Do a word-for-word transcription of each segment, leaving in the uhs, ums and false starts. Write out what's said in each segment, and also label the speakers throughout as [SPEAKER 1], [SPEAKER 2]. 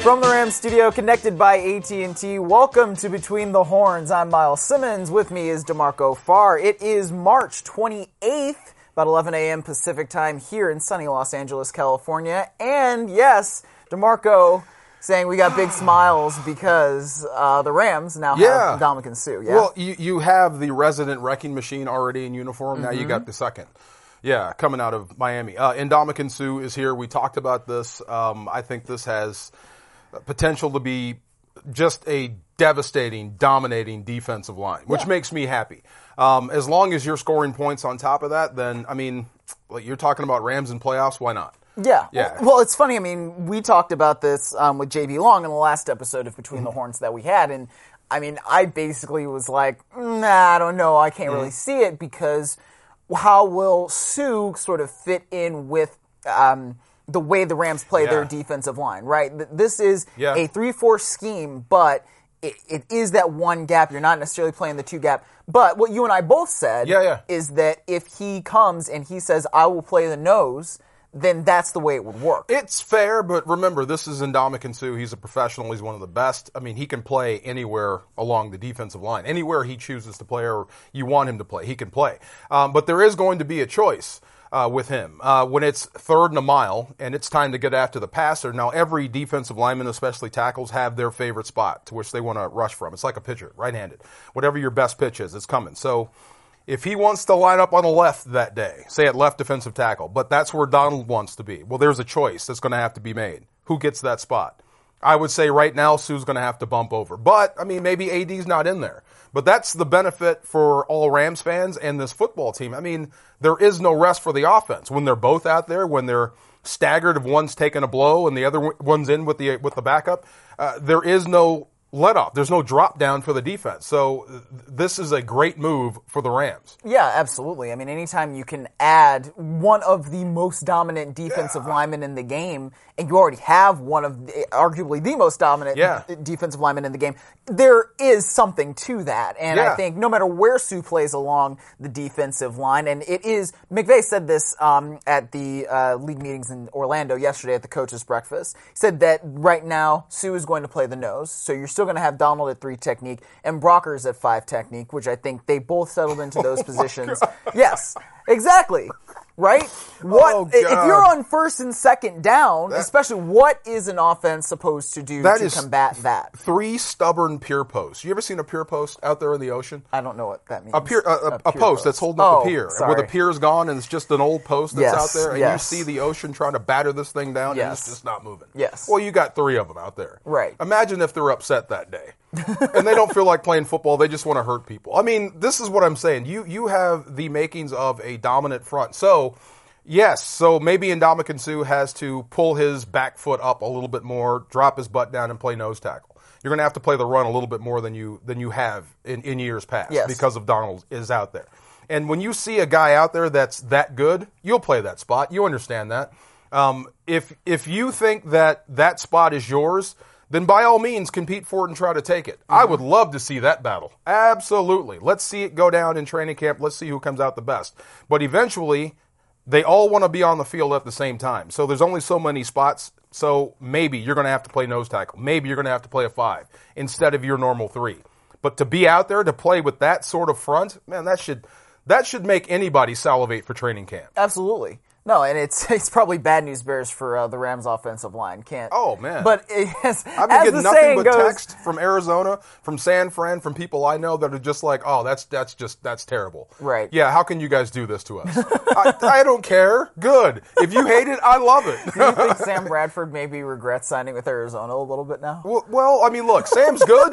[SPEAKER 1] From the Rams studio, connected by A T and T, welcome to Between the Horns. I'm Miles Simmons. With me is DeMarco Farr. It is March twenty-eighth, about eleven a.m. Pacific time here in sunny Los Angeles, California. And yes, DeMarco saying we got big smiles because uh, the Rams now have
[SPEAKER 2] yeah.
[SPEAKER 1] Ndamukong Suh. Yeah?
[SPEAKER 2] Well, you, you have the resident wrecking machine already in uniform. Now mm-hmm. you got the second. Yeah, coming out of Miami. Uh, Ndamukong Suh is here. We talked about this. Um, I think this has potential to be just a devastating, dominating defensive line, which yeah. makes me happy. Um, as long as you're scoring points on top of that, then, I mean, like you're talking about Rams in playoffs, why not?
[SPEAKER 1] Yeah.
[SPEAKER 2] yeah.
[SPEAKER 1] Well, it's funny. I mean, we talked about this um, with J B Long in the last episode of Between mm-hmm. the Horns that we had, and, I mean, I basically was like, nah, I don't know. I can't mm-hmm. really see it because how will Suh sort of fit in with um, the way the Rams play yeah. their defensive line, right? This is yeah. a three four scheme, but it, it is that one gap. You're not necessarily playing the two gap. But what you and I both said
[SPEAKER 2] yeah, yeah.
[SPEAKER 1] is that if he comes and he says, I will play the nose, then that's the way it would work.
[SPEAKER 2] It's fair, but remember, this is Ndamukong Suh. He's a professional. He's one of the best. I mean, he can play anywhere along the defensive line. Anywhere he chooses to play or you want him to play, he can play. Um, but there is going to be a choice uh, with him. Uh, when it's third and a mile and it's time to get after the passer, now every defensive lineman, especially tackles, have their favorite spot to which they want to rush from. It's like a pitcher, right-handed. Whatever your best pitch is, it's coming. So if he wants to line up on the left that day, say at left defensive tackle, but that's where Donald wants to be, well, there's a choice that's going to have to be made. Who gets that spot? I would say right now Suh's going to have to bump over. But, I mean, maybe A D's not in there. But that's the benefit for all Rams fans and this football team. I mean, there is no rest for the offense. When they're both out there, when they're staggered if one's taking a blow and the other one's in with the with the backup, uh, there is no let off. There's no drop down for the defense. So th- this is a great move for the Rams.
[SPEAKER 1] Yeah, absolutely. I mean, anytime you can add one of the most dominant defensive yeah. linemen in the game, and you already have one of the, arguably the most dominant
[SPEAKER 2] yeah.
[SPEAKER 1] d- defensive linemen in the game, there is something to that. And
[SPEAKER 2] yeah.
[SPEAKER 1] I think no matter where Suh plays along the defensive line, and it is, McVay said this um, at the uh, league meetings in Orlando yesterday at the coaches' breakfast. He said that right now Suh is going to play the nose, so you're still going to have Donald at three technique and Brockers at five technique, which I think they both settled into those
[SPEAKER 2] oh
[SPEAKER 1] positions. Yes, exactly. Right? What
[SPEAKER 2] oh,
[SPEAKER 1] if you're on first and second down, that, especially what is an offense supposed to do to combat that?
[SPEAKER 2] Three stubborn pier posts. You ever seen a pier post out there in the ocean?
[SPEAKER 1] I don't know what that means.
[SPEAKER 2] A pier, a, a, a, a post, post that's holding
[SPEAKER 1] oh,
[SPEAKER 2] up the pier.
[SPEAKER 1] Sorry.
[SPEAKER 2] Where the pier's gone and it's just an old post that's
[SPEAKER 1] yes,
[SPEAKER 2] out there and
[SPEAKER 1] yes.
[SPEAKER 2] you see the ocean trying to batter this thing down
[SPEAKER 1] yes.
[SPEAKER 2] and it's just not moving.
[SPEAKER 1] Yes.
[SPEAKER 2] Well, you got three of them out there.
[SPEAKER 1] Right.
[SPEAKER 2] Imagine if they're upset that day. and they don't feel like playing football. They just want to hurt people. I mean, this is what I'm saying. You you have the makings of a dominant front. So, yes, so maybe Ndamukong Suh has to pull his back foot up a little bit more, drop his butt down, and play nose tackle. You're going to have to play the run a little bit more than you than you have in, in years past
[SPEAKER 1] yes.
[SPEAKER 2] because of Donald is out there. And when you see a guy out there that's that good, you'll play that spot. You understand that. Um, if if you think that that spot is yours, then by all means compete for it and try to take it. Mm-hmm. I would love to see that battle. Absolutely. Let's see it go down in training camp. Let's see who comes out the best. But eventually, they all want to be on the field at the same time. So there's only so many spots. So maybe you're going to have to play nose tackle. Maybe you're going to have to play a five instead of your normal three. But to be out there to play with that sort of front, man, that should that should make anybody salivate for training camp.
[SPEAKER 1] Absolutely. No, and it's it's probably bad news bears for uh, the Rams' offensive line. Can't.
[SPEAKER 2] Oh man!
[SPEAKER 1] But it has,
[SPEAKER 2] I've been
[SPEAKER 1] as
[SPEAKER 2] getting
[SPEAKER 1] the
[SPEAKER 2] nothing
[SPEAKER 1] saying
[SPEAKER 2] but
[SPEAKER 1] goes,
[SPEAKER 2] text from Arizona, from San Fran, from people I know that are just like, "Oh, that's that's just that's terrible."
[SPEAKER 1] Right?
[SPEAKER 2] Yeah. How can you guys do this to us? I, I don't care. Good. If you hate it, I love it.
[SPEAKER 1] Do you think Sam Bradford maybe regrets signing with Arizona a little bit now?
[SPEAKER 2] Well, well I mean, look, Sam's good,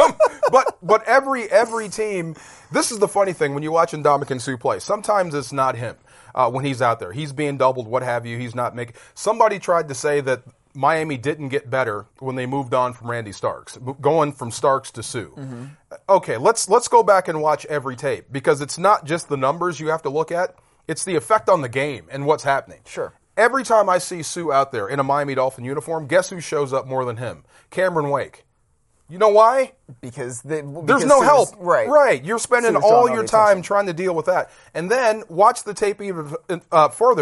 [SPEAKER 2] but but every every team. This is the funny thing when you watch Ndamukong Suh play. Sometimes it's not him. Uh, when he's out there. He's being doubled, what have you. He's not making... Somebody tried to say that Miami didn't get better when they moved on from Randy Starks, going from Starks to Suh. Mm-hmm. Okay, let's let's go back and watch every tape, because it's not just the numbers you have to look at. It's the effect on the game and what's happening.
[SPEAKER 1] Sure.
[SPEAKER 2] Every time I see Suh out there in a Miami Dolphin uniform, guess who shows up more than him? Cameron Wake. You know why?
[SPEAKER 1] Because, the, because
[SPEAKER 2] there's no help.
[SPEAKER 1] Right.
[SPEAKER 2] Right. You're spending all your time trying to deal with that. And then watch the tape even uh, further.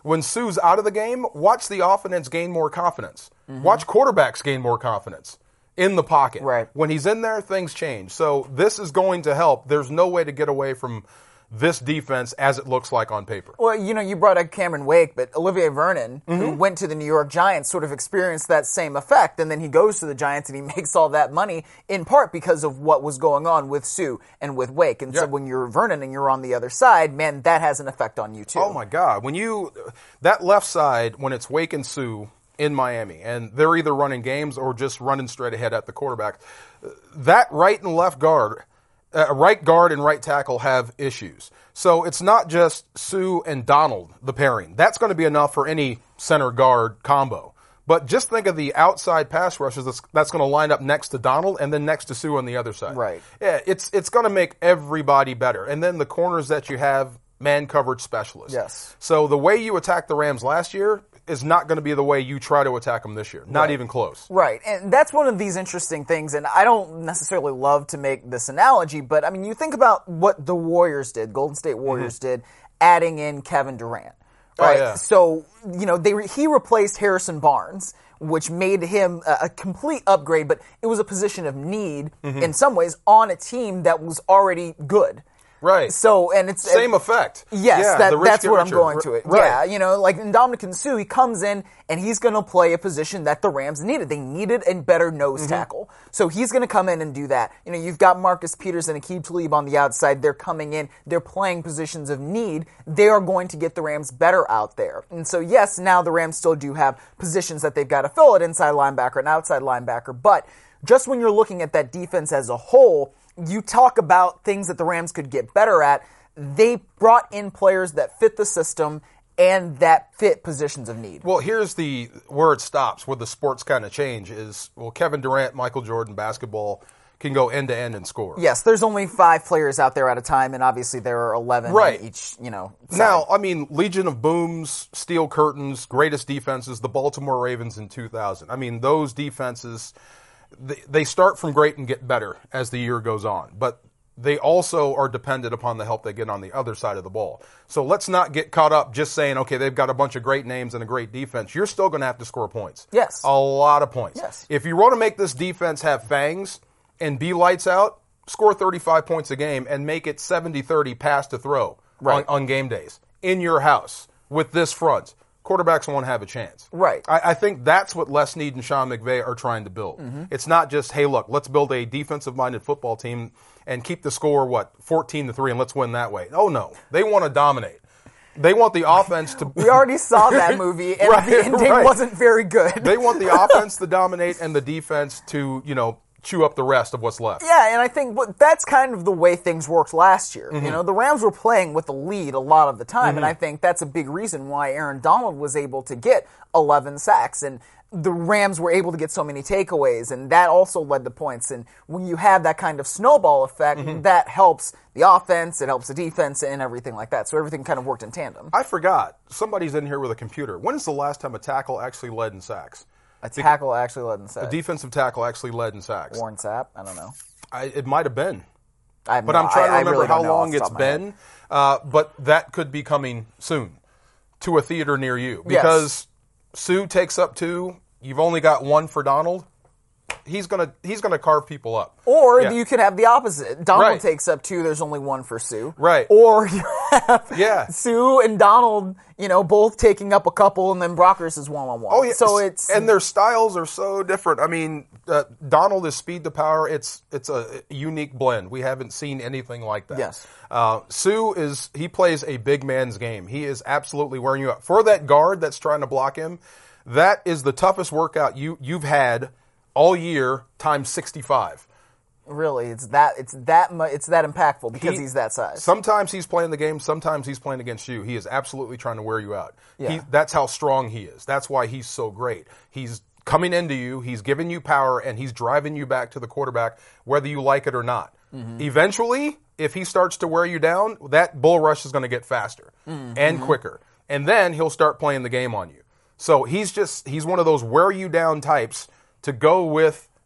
[SPEAKER 2] When Sue's out of the game, watch the offense gain more confidence. Mm-hmm. Watch quarterbacks gain more confidence in the pocket.
[SPEAKER 1] Right.
[SPEAKER 2] When he's in there, things change. So this is going to help. There's no way to get away from this defense as it looks like on paper.
[SPEAKER 1] Well, you know, you brought up Cameron Wake, but Olivier Vernon, mm-hmm. who went to the New York Giants, sort of experienced that same effect, and then he goes to the Giants and he makes all that money in part because of what was going on with Sue and with Wake. And yep. so when you're Vernon and you're on the other side, man, that has an effect on you too.
[SPEAKER 2] Oh my God. When you, that left side, when it's Wake and Sue in Miami, and they're either running games or just running straight ahead at the quarterback, that right and left guard, Uh, right guard and right tackle have issues. So it's not just Sue and Donald, the pairing. That's going to be enough for any center guard combo. But just think of the outside pass rushers that's, that's going to line up next to Donald and then next to Sue on the other side.
[SPEAKER 1] Right.
[SPEAKER 2] Yeah, it's it's going to make everybody better. And then the corners that you have, man coverage specialists.
[SPEAKER 1] Yes.
[SPEAKER 2] So the way you attacked the Rams last year is not going to be the way you try to attack them this year. Not
[SPEAKER 1] right.
[SPEAKER 2] even close.
[SPEAKER 1] Right. And that's one of these interesting things, and I don't necessarily love to make this analogy, but I mean, you think about what the Warriors did, Golden State Warriors mm-hmm. did, adding in Kevin Durant. Right.
[SPEAKER 2] Oh, yeah.
[SPEAKER 1] So, you know, they he replaced Harrison Barnes, which made him a, a complete upgrade, but it was a position of need mm-hmm. in some ways on a team that was already good.
[SPEAKER 2] Right.
[SPEAKER 1] So, and it's
[SPEAKER 2] same it, effect.
[SPEAKER 1] Yes,
[SPEAKER 2] yeah,
[SPEAKER 1] that, that's what
[SPEAKER 2] richer.
[SPEAKER 1] I'm going to it.
[SPEAKER 2] Right.
[SPEAKER 1] Yeah, you know, like Ndamukong Suh, he comes in and he's going to play a position that the Rams needed. They needed a better nose mm-hmm. tackle. So he's going to come in and do that. You know, you've got Marcus Peters and Aqib Talib on the outside. They're coming in. They're playing positions of need. They are going to get the Rams better out there. And so, yes, now the Rams still do have positions that they've got to fill at inside linebacker and outside linebacker. But just when you're looking at that defense as a whole, you talk about things that the Rams could get better at. They brought in players that fit the system and that fit positions of need.
[SPEAKER 2] Well, here's the where it stops, where the sports kind of change is, well, Kevin Durant, Michael Jordan, basketball can go end to end and score.
[SPEAKER 1] Yes, there's only five players out there at a time, and obviously there are eleven
[SPEAKER 2] right.
[SPEAKER 1] on each, you know, side.
[SPEAKER 2] Now, I mean, Legion of Booms, Steel Curtains, greatest defenses, the Baltimore Ravens in two thousand. I mean, those defenses, they, they start from great and get better as the year goes on. But they also are dependent upon the help they get on the other side of the ball. So let's not get caught up just saying, okay, they've got a bunch of great names and a great defense. You're still going to have to score points.
[SPEAKER 1] Yes.
[SPEAKER 2] A lot of points.
[SPEAKER 1] Yes.
[SPEAKER 2] If you want to make this defense have fangs and be lights out, score thirty-five points a game and make it seventy thirty pass to throw
[SPEAKER 1] right.
[SPEAKER 2] on, on game days in your house with this front. Quarterbacks won't have a chance.
[SPEAKER 1] Right.
[SPEAKER 2] I, I think that's what Les Snead and Sean McVay are trying to build. Mm-hmm. It's not just, hey, look, let's build a defensive-minded football team and keep the score, what, fourteen to three, and let's win that way. Oh, no. They want to dominate. They want the offense to...
[SPEAKER 1] We already saw that movie, and right, the ending right. wasn't very good.
[SPEAKER 2] They want the offense to dominate and the defense to, you know, chew up the rest of what's left.
[SPEAKER 1] Yeah, and I think what, that's kind of the way things worked last year. Mm-hmm. You know, the Rams were playing with the lead a lot of the time, mm-hmm. and I think that's a big reason why Aaron Donald was able to get eleven sacks, and the Rams were able to get so many takeaways, and that also led to points. And when you have that kind of snowball effect, mm-hmm. that helps the offense, it helps the defense, and everything like that. So everything kind of worked in tandem.
[SPEAKER 2] I forgot. Somebody's in here with a computer. When is the last time a tackle actually led in sacks?
[SPEAKER 1] A tackle actually led in sacks.
[SPEAKER 2] A defensive tackle actually led in sacks.
[SPEAKER 1] Warren Sapp? I don't know.
[SPEAKER 2] I, it might have been.
[SPEAKER 1] I
[SPEAKER 2] but
[SPEAKER 1] no,
[SPEAKER 2] I'm trying
[SPEAKER 1] I,
[SPEAKER 2] to remember
[SPEAKER 1] really
[SPEAKER 2] how long it's
[SPEAKER 1] it's
[SPEAKER 2] been. Uh, but that could be coming soon to a theater near you. Because yes. Sue takes up two. You've only got one for Donald. He's gonna he's gonna carve people up.
[SPEAKER 1] Or
[SPEAKER 2] yeah.
[SPEAKER 1] you could have the opposite. Donald
[SPEAKER 2] right.
[SPEAKER 1] takes up two. There's only one for Sue.
[SPEAKER 2] Right.
[SPEAKER 1] Or you have
[SPEAKER 2] yeah.
[SPEAKER 1] Sue and Donald, you know, both taking up a couple, and then Brockers is one on one.
[SPEAKER 2] Oh yeah.
[SPEAKER 1] So it's
[SPEAKER 2] and their styles are so different. I mean, uh, Donald is speed to power. It's it's a unique blend. We haven't seen anything like that.
[SPEAKER 1] Yes.
[SPEAKER 2] Uh, Sue is he plays a big man's game. He is absolutely wearing you out. For that guard that's trying to block him, that is the toughest workout you you've had all year times sixty-five.
[SPEAKER 1] Really, it's that it's that mu- it's that impactful because he, he's that size.
[SPEAKER 2] Sometimes he's playing the game, sometimes he's playing against you. He is absolutely trying to wear you out.
[SPEAKER 1] Yeah.
[SPEAKER 2] He, that's how strong he is. That's why he's so great. He's coming into you, he's giving you power, and he's driving you back to the quarterback, whether you like it or not. Mm-hmm. Eventually, if he starts to wear you down, that bull rush is going to get faster mm-hmm. and quicker. And then he'll start playing the game on you. So he's just he's one of those wear you down types to go with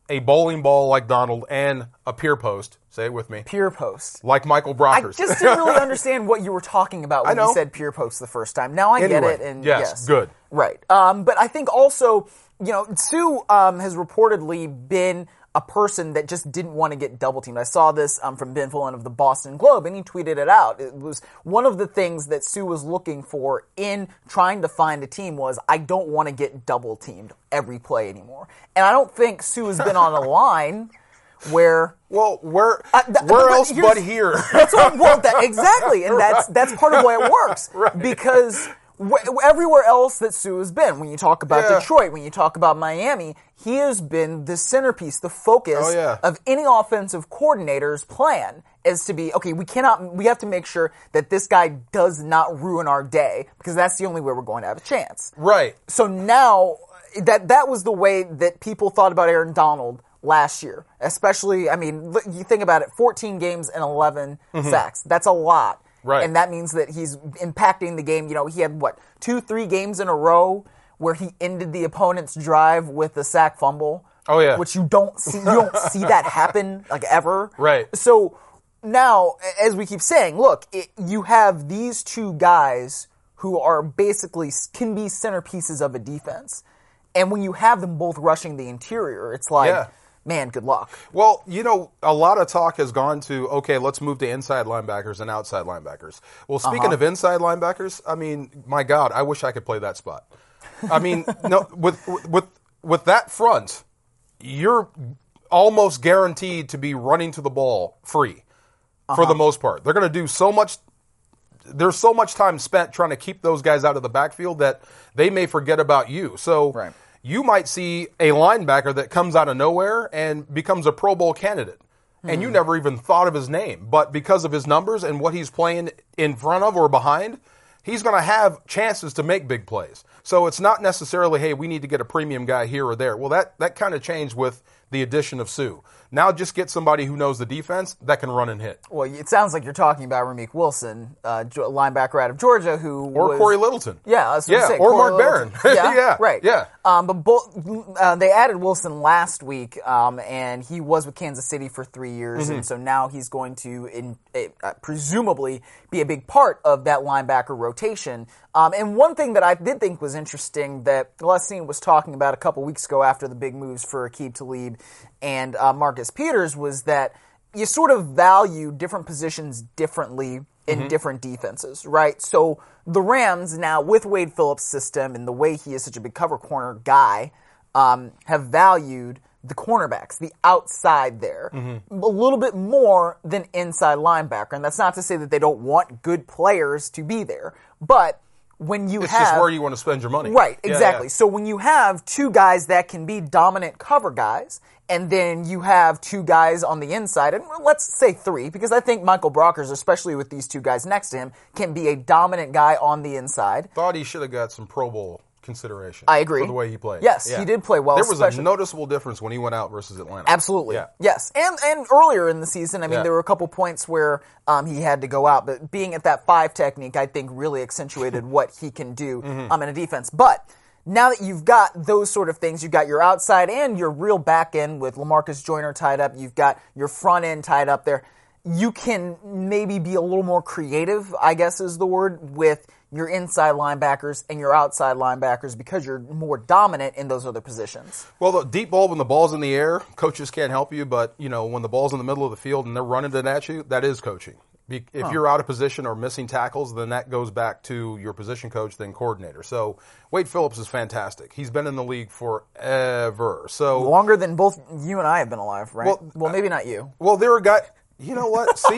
[SPEAKER 2] a bowling ball like Donald and a pier post, say it with me,
[SPEAKER 1] Pier post.
[SPEAKER 2] like Michael
[SPEAKER 1] I
[SPEAKER 2] Brockers.
[SPEAKER 1] just didn't really understand what you were talking about when
[SPEAKER 2] I know.
[SPEAKER 1] you said pier post the first time. Now I
[SPEAKER 2] Anyway,
[SPEAKER 1] get it. And
[SPEAKER 2] yes,
[SPEAKER 1] yes,
[SPEAKER 2] good.
[SPEAKER 1] Right. Um, but I think also, you know, Sue um, has reportedly been a person that just didn't want to get double teamed. I saw this um, from Ben Fullen of the Boston Globe, and he tweeted it out. It was one of the things that Sue was looking for in trying to find a team was, I don't want to get double teamed every play anymore. And I don't think Sue has been on a line where...
[SPEAKER 2] Well, where
[SPEAKER 1] Uh, th-
[SPEAKER 2] where
[SPEAKER 1] but
[SPEAKER 2] else
[SPEAKER 1] here's-
[SPEAKER 2] but here?
[SPEAKER 1] That's what, well, that, exactly, and that's that's part of why it works
[SPEAKER 2] Right.
[SPEAKER 1] because w- everywhere else that Sue has been, when you talk about
[SPEAKER 2] Yeah.
[SPEAKER 1] Detroit, when you talk about Miami, he has been the centerpiece, the focus
[SPEAKER 2] Oh, yeah.
[SPEAKER 1] of any offensive coordinator's plan is to be okay. We cannot, we have to make sure that this guy does not ruin our day because that's the only way we're going to have a chance.
[SPEAKER 2] Right.
[SPEAKER 1] So now that that was the way that people thought about Aaron Donald last year, especially, I mean, look, you think about it, fourteen games and eleven sacks. That's a lot.
[SPEAKER 2] Right.
[SPEAKER 1] And that means that he's impacting the game. You know, he had, what, two, three games in a row where he ended the opponent's drive with a sack fumble.
[SPEAKER 2] Oh, yeah.
[SPEAKER 1] Which you don't see, you don't see that happen, like, ever.
[SPEAKER 2] Right.
[SPEAKER 1] So now, as we keep saying, look, it, you have these two guys who are basically, can be centerpieces of a defense. And when you have them both rushing the interior, it's like,
[SPEAKER 2] Yeah.
[SPEAKER 1] man, good luck.
[SPEAKER 2] Well, you know, a lot of talk has gone to, okay, let's move to inside linebackers and outside linebackers. Well, speaking
[SPEAKER 1] Uh-huh.
[SPEAKER 2] of inside linebackers, I mean, my God, I wish I could play that spot. I mean, no, with with with that front, you're almost guaranteed to be running to the ball free
[SPEAKER 1] Uh-huh.
[SPEAKER 2] for the most part. They're going to do so much. There's so much time spent trying to keep those guys out of the backfield that they may forget about you. So
[SPEAKER 1] Right.
[SPEAKER 2] you might see a linebacker that comes out of nowhere and becomes a Pro Bowl candidate. And you never even thought of his name. But because of his numbers and what he's playing in front of or behind, he's going to have chances to make big plays. So it's not necessarily, hey, we need to get a premium guy here or there. Well, that, that kind of changed with the addition of Sue. Now just get somebody who knows the defense that can run and hit.
[SPEAKER 1] Well, it sounds like you're talking about Rameek Wilson, uh, jo- linebacker out of Georgia, who
[SPEAKER 2] Or
[SPEAKER 1] was,
[SPEAKER 2] Corey Littleton.
[SPEAKER 1] Yeah, I was gonna
[SPEAKER 2] Yeah,
[SPEAKER 1] say,
[SPEAKER 2] or
[SPEAKER 1] Corey
[SPEAKER 2] Mark Barron.
[SPEAKER 1] Littleton. Yeah,
[SPEAKER 2] Yeah,
[SPEAKER 1] right.
[SPEAKER 2] yeah.
[SPEAKER 1] Um, but both uh, they added Wilson last week, um, and he was with Kansas City for three years,
[SPEAKER 2] Mm-hmm.
[SPEAKER 1] and so now he's going to in, uh, presumably be a big part of that linebacker rotation. Um, and one thing that I did think was interesting that Leslie was talking about a couple weeks ago after the big moves for Aqib Talib and uh, Marcus Peters was that you sort of value different positions differently in
[SPEAKER 2] Mm-hmm.
[SPEAKER 1] different defenses, right? So the Rams now, with Wade Phillips' system and the way he is such a big cover corner guy, um, have valued the cornerbacks, the outside there,
[SPEAKER 2] Mm-hmm.
[SPEAKER 1] a little bit more than inside linebacker. And that's not to say that they don't want good players to be there, but when you
[SPEAKER 2] It's
[SPEAKER 1] have...
[SPEAKER 2] just where you want to spend your money.
[SPEAKER 1] Right,
[SPEAKER 2] Yeah,
[SPEAKER 1] exactly.
[SPEAKER 2] yeah.
[SPEAKER 1] So when you have two guys that can be dominant cover guys, and then you have two guys on the inside, and let's say three, because I think Michael Brockers, especially with these two guys next to him, can be a dominant guy on the inside.
[SPEAKER 2] Thought he should have got some Pro Bowl consideration.
[SPEAKER 1] I agree.
[SPEAKER 2] For the way he played.
[SPEAKER 1] Yes, he did play well,
[SPEAKER 2] There was
[SPEAKER 1] especially-
[SPEAKER 2] a noticeable difference when he went out versus Atlanta.
[SPEAKER 1] Absolutely.
[SPEAKER 2] Yeah.
[SPEAKER 1] Yes. And and earlier in the season, I mean,
[SPEAKER 2] Yeah.
[SPEAKER 1] there were a couple points where um, he had to go out, but being at that five technique, I think really accentuated what he can do
[SPEAKER 2] Mm-hmm.
[SPEAKER 1] um, in a defense. But now that you've got those sort of things, you've got your outside and your real back end with LaMarcus Joyner tied up, you've got your front end tied up there, you can maybe be a little more creative, I guess is the word, with your inside linebackers and your outside linebackers because you're more dominant in those other positions.
[SPEAKER 2] Well, the deep ball when the ball's in the air, coaches can't help you. But you know when the ball's in the middle of the field and they're running it at you, that is coaching. Be- If you're out of position or missing tackles, then that goes back to your position coach, then coordinator. So Wade Phillips is fantastic. He's been in the league forever. So
[SPEAKER 1] Longer than both you and I have been alive, right? Well,
[SPEAKER 2] Well,
[SPEAKER 1] maybe not you.
[SPEAKER 2] well, there are guys. You know what? See,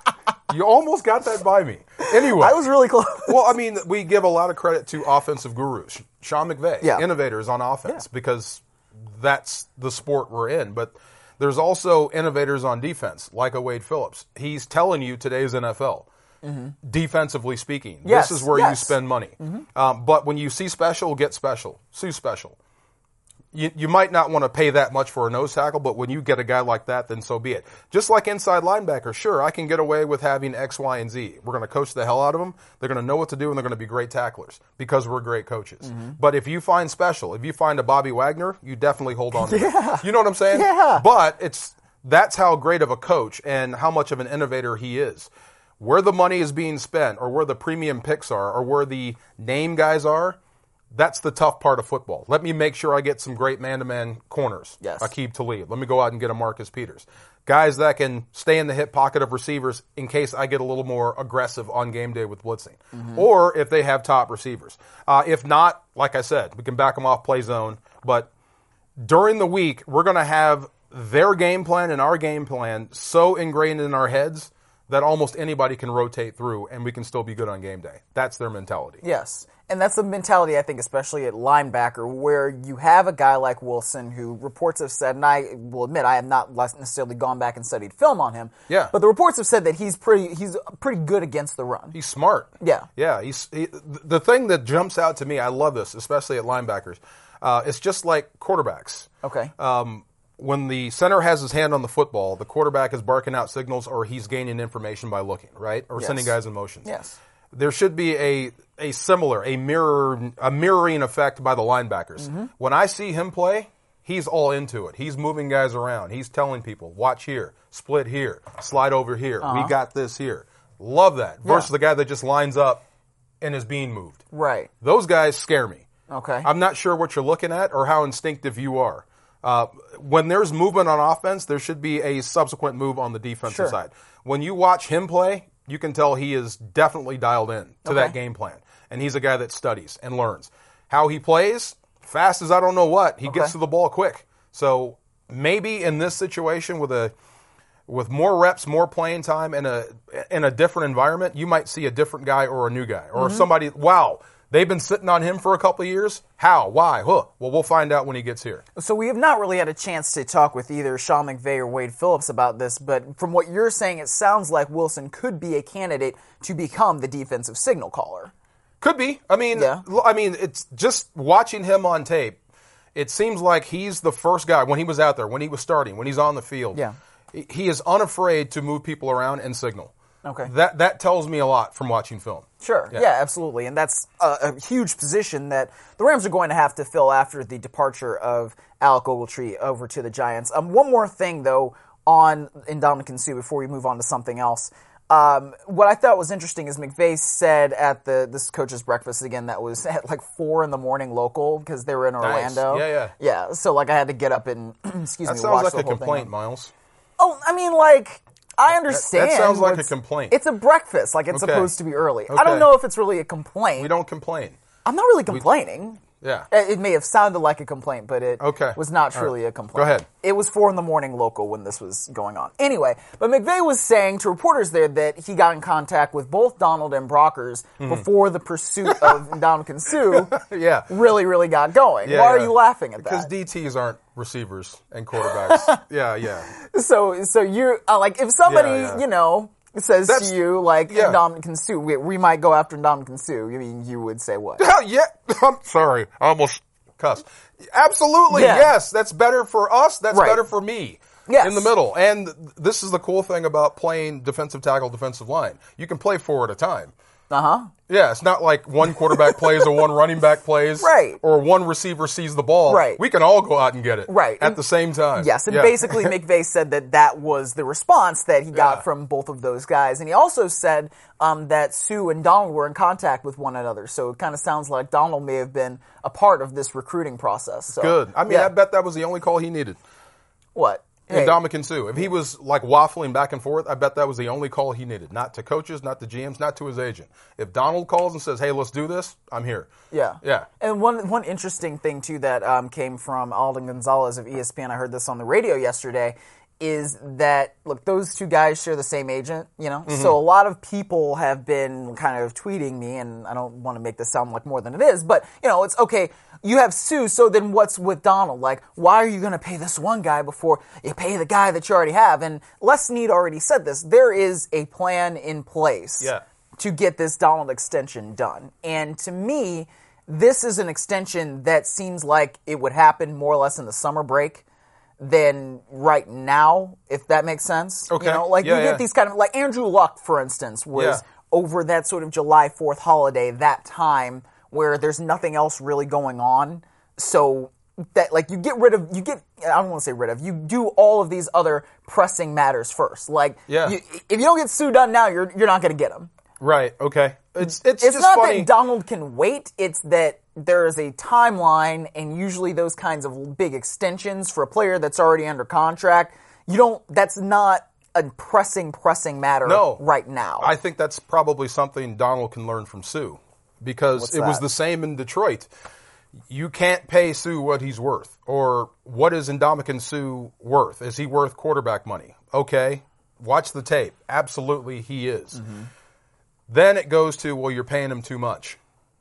[SPEAKER 2] you almost got that by me. Anyway,
[SPEAKER 1] I was really close.
[SPEAKER 2] well, I mean, we give a lot of credit to offensive gurus. Sean McVay,
[SPEAKER 1] Yeah.
[SPEAKER 2] innovators on offense, because that's the sport we're in. But there's also innovators on defense, like a Wade Phillips. He's telling you today's N F L, defensively speaking,
[SPEAKER 1] Yes,
[SPEAKER 2] this is where you
[SPEAKER 1] yes.
[SPEAKER 2] spend money. Um, but when you see special, get special. Sue special. you, you might not want to pay that much for a nose tackle, but when you get a guy like that, then so be it. Just like inside linebacker, sure, I can get away with having X, Y, and Z. We're going to coach the hell out of them. They're going to know what to do, and they're going to be great tacklers because we're great coaches. Mm-hmm. But if you find special, if you find a Bobby Wagner, you definitely hold on to
[SPEAKER 1] yeah.
[SPEAKER 2] him. You know what I'm saying?
[SPEAKER 1] Yeah.
[SPEAKER 2] But it's that's how great of a coach and how much of an innovator he is. Where the money is being spent, or where the premium picks are, or where the name guys are, that's the tough part of football. Let me make sure I get some great man-to-man corners.
[SPEAKER 1] Yes.
[SPEAKER 2] Aqib Talib. Let me go out and get a Marcus Peters. Guys that can stay in the hip pocket of receivers in case I get a little more aggressive on game day with blitzing. Mm-hmm. Or if they have top receivers. Uh, if not, like I said, we can back them off play zone. But during the week, we're going to have their game plan and our game plan so ingrained in our heads that almost anybody can rotate through and we can still be good on game day. That's their mentality.
[SPEAKER 1] Yes. And that's the mentality, I think, especially at linebacker, where you have a guy like Wilson who reports have said, and I will admit I have not necessarily gone back and studied film on him,
[SPEAKER 2] yeah.
[SPEAKER 1] but the reports have said that he's pretty he's pretty good against the run.
[SPEAKER 2] He's smart.
[SPEAKER 1] Yeah.
[SPEAKER 2] Yeah. He's he, the thing that jumps out to me, I love this, especially at linebackers, uh, it's just like quarterbacks.
[SPEAKER 1] Okay.
[SPEAKER 2] Um, when the center has his hand on the football, the quarterback is barking out signals or he's gaining information by looking, right? Or
[SPEAKER 1] yes.
[SPEAKER 2] sending guys in motions.
[SPEAKER 1] Yes.
[SPEAKER 2] There should be a a similar, a mirror, a mirroring effect by the linebackers. Mm-hmm. When I see him play, he's all into it. He's moving guys around. He's telling people, watch here, split here, slide over here. Uh-huh. We got this here. Love that. Versus yeah. the guy that just lines up and is being moved.
[SPEAKER 1] Right.
[SPEAKER 2] Those guys scare me.
[SPEAKER 1] Okay.
[SPEAKER 2] I'm not sure what you're looking at or how instinctive you are. Uh, when there's movement on offense, there should be a subsequent move on the defensive
[SPEAKER 1] sure.
[SPEAKER 2] side. When you watch him play, you can tell he is definitely dialed in to
[SPEAKER 1] okay.
[SPEAKER 2] that game plan. And he's a guy that studies and learns. How he plays, fast as I don't know what, he okay. gets to the ball quick. So maybe in this situation with a with more reps, more playing time, in a in a different environment, you might see a different guy or a new guy. Or mm-hmm. somebody, wow, they've been sitting on him for a couple of years. How? Why? Huh. Well, we'll find out when he gets here.
[SPEAKER 1] So we have not really had a chance to talk with either Sean McVay or Wade Phillips about this, but from what you're saying, it sounds like Wilson could be a candidate to become the defensive signal caller.
[SPEAKER 2] Could be. I mean, yeah. I mean, it's just watching him on tape. It seems like he's the first guy when he was out there, when he was starting, when he's on the field.
[SPEAKER 1] Yeah.
[SPEAKER 2] He is unafraid to move people around and signal.
[SPEAKER 1] Okay.
[SPEAKER 2] That that tells me a lot from watching film.
[SPEAKER 1] Sure. Yeah, yeah absolutely. And that's a, a huge position that the Rams are going to have to fill after the departure of Alec Ogletree over to the Giants. Um, one more thing, though, on Ndamukong Suh before we move on to something else. Um, what I thought was interesting is McVay said at the this coach's breakfast again that was at like four in the morning local because they were in Orlando.
[SPEAKER 2] Nice. Yeah, yeah,
[SPEAKER 1] yeah. So like I had to get up and excuse
[SPEAKER 2] that
[SPEAKER 1] me.
[SPEAKER 2] That
[SPEAKER 1] watch
[SPEAKER 2] sounds
[SPEAKER 1] the
[SPEAKER 2] like a
[SPEAKER 1] whole
[SPEAKER 2] complaint,
[SPEAKER 1] thing.
[SPEAKER 2] Miles.
[SPEAKER 1] Oh, I mean, like I understand.
[SPEAKER 2] That, that sounds like a complaint.
[SPEAKER 1] It's a breakfast, like it's
[SPEAKER 2] okay.
[SPEAKER 1] supposed to be early.
[SPEAKER 2] Okay.
[SPEAKER 1] I don't know if it's really a complaint.
[SPEAKER 2] We don't complain.
[SPEAKER 1] I'm not really complaining.
[SPEAKER 2] We, yeah.
[SPEAKER 1] It may have sounded like a complaint, but it
[SPEAKER 2] okay.
[SPEAKER 1] was not truly
[SPEAKER 2] right.
[SPEAKER 1] a complaint.
[SPEAKER 2] Go ahead.
[SPEAKER 1] It was four in the morning local when this was going on. Anyway, but McVay was saying to reporters there that he got in contact with both Donald and Brockers mm-hmm. before the pursuit of Ndamukong Suh
[SPEAKER 2] yeah.
[SPEAKER 1] really, really got going.
[SPEAKER 2] Yeah,
[SPEAKER 1] Why are
[SPEAKER 2] yeah.
[SPEAKER 1] you laughing at
[SPEAKER 2] because
[SPEAKER 1] that?
[SPEAKER 2] Because D Ts aren't receivers and quarterbacks. yeah, yeah.
[SPEAKER 1] So, so you're, uh, like, if somebody,
[SPEAKER 2] yeah, yeah.
[SPEAKER 1] you know, says
[SPEAKER 2] That's,
[SPEAKER 1] to you, like,
[SPEAKER 2] yeah.
[SPEAKER 1] Ndamukong Suh, we, we might go after Ndamukong Suh, I mean, you would say what?
[SPEAKER 2] yeah. I'm sorry. I almost... Cuss. Absolutely,
[SPEAKER 1] yeah.
[SPEAKER 2] yes. That's better for us. That's
[SPEAKER 1] right.
[SPEAKER 2] better for me.
[SPEAKER 1] Yes.
[SPEAKER 2] In the middle. And this is the cool thing about playing defensive tackle, defensive line. You can play four at a time.
[SPEAKER 1] Uh-huh.
[SPEAKER 2] Yeah, it's not like one quarterback plays or one running back plays.
[SPEAKER 1] Right.
[SPEAKER 2] Or one receiver sees the ball.
[SPEAKER 1] Right.
[SPEAKER 2] We can all go out and get it.
[SPEAKER 1] Right.
[SPEAKER 2] At
[SPEAKER 1] and,
[SPEAKER 2] the same time.
[SPEAKER 1] Yes, and
[SPEAKER 2] yeah.
[SPEAKER 1] basically McVay said that that was the response that he got
[SPEAKER 2] yeah.
[SPEAKER 1] from both of those guys. And he also said um, that Suh and Donald were in contact with one another. So it kind of sounds like Donald may have been a part of this recruiting process. So,
[SPEAKER 2] good. I mean,
[SPEAKER 1] yeah.
[SPEAKER 2] I bet that was the only call he needed.
[SPEAKER 1] What?
[SPEAKER 2] Hey. Ndamukong Suh. If he was like waffling back and forth, I bet that was the only call he needed. Not to coaches, not to G Ms, not to his agent. If Donald calls and says, hey, let's do this, I'm here.
[SPEAKER 1] Yeah.
[SPEAKER 2] Yeah.
[SPEAKER 1] And one one interesting thing, too, that um, came from Alden Gonzalez of E S P N, I heard this on the radio yesterday, is that, look, those two guys share the same agent, you know? Mm-hmm. So a lot of people have been kind of tweeting me, and I don't want to make this sound like more than it is, but, you know, it's, okay, you have Suh, so then what's with Donald? Like, why are you going to pay this one guy before you pay the guy that you already have? And Les Snead already said this. There is a plan in place
[SPEAKER 2] yeah.
[SPEAKER 1] to get this Donald extension done. And to me, this is an extension that seems like it would happen more or less in the summer break than right now, if that makes sense.
[SPEAKER 2] Okay.
[SPEAKER 1] You know, like
[SPEAKER 2] Yeah,
[SPEAKER 1] you
[SPEAKER 2] yeah.
[SPEAKER 1] get these kind of, like Andrew Luck, for instance, was
[SPEAKER 2] Yeah.
[SPEAKER 1] over that sort of July fourth holiday, that time where there's nothing else really going on. So that, like, you get rid of, you get, I don't want to say rid of, you do all of these other pressing matters first. Like,
[SPEAKER 2] Yeah.
[SPEAKER 1] you, if you don't get Sue done now, you're you're not going to get him.
[SPEAKER 2] Right. Okay. It's it's,
[SPEAKER 1] It's
[SPEAKER 2] just
[SPEAKER 1] not
[SPEAKER 2] funny.
[SPEAKER 1] that Donald can wait, it's that there is a timeline, and usually those kinds of big extensions for a player that's already under contract, you don't, that's not a pressing, pressing matter
[SPEAKER 2] No.
[SPEAKER 1] right now.
[SPEAKER 2] I think that's probably something Donald can learn from Sue, because
[SPEAKER 1] What's
[SPEAKER 2] it was
[SPEAKER 1] that?
[SPEAKER 2] the same in Detroit. You can't pay Sue what he's worth, or what is Ndamukong Suh worth? Is he worth quarterback money? Okay, watch the tape. Absolutely, he is.
[SPEAKER 1] Mm-hmm.
[SPEAKER 2] Then it goes to, well, you're paying him too much.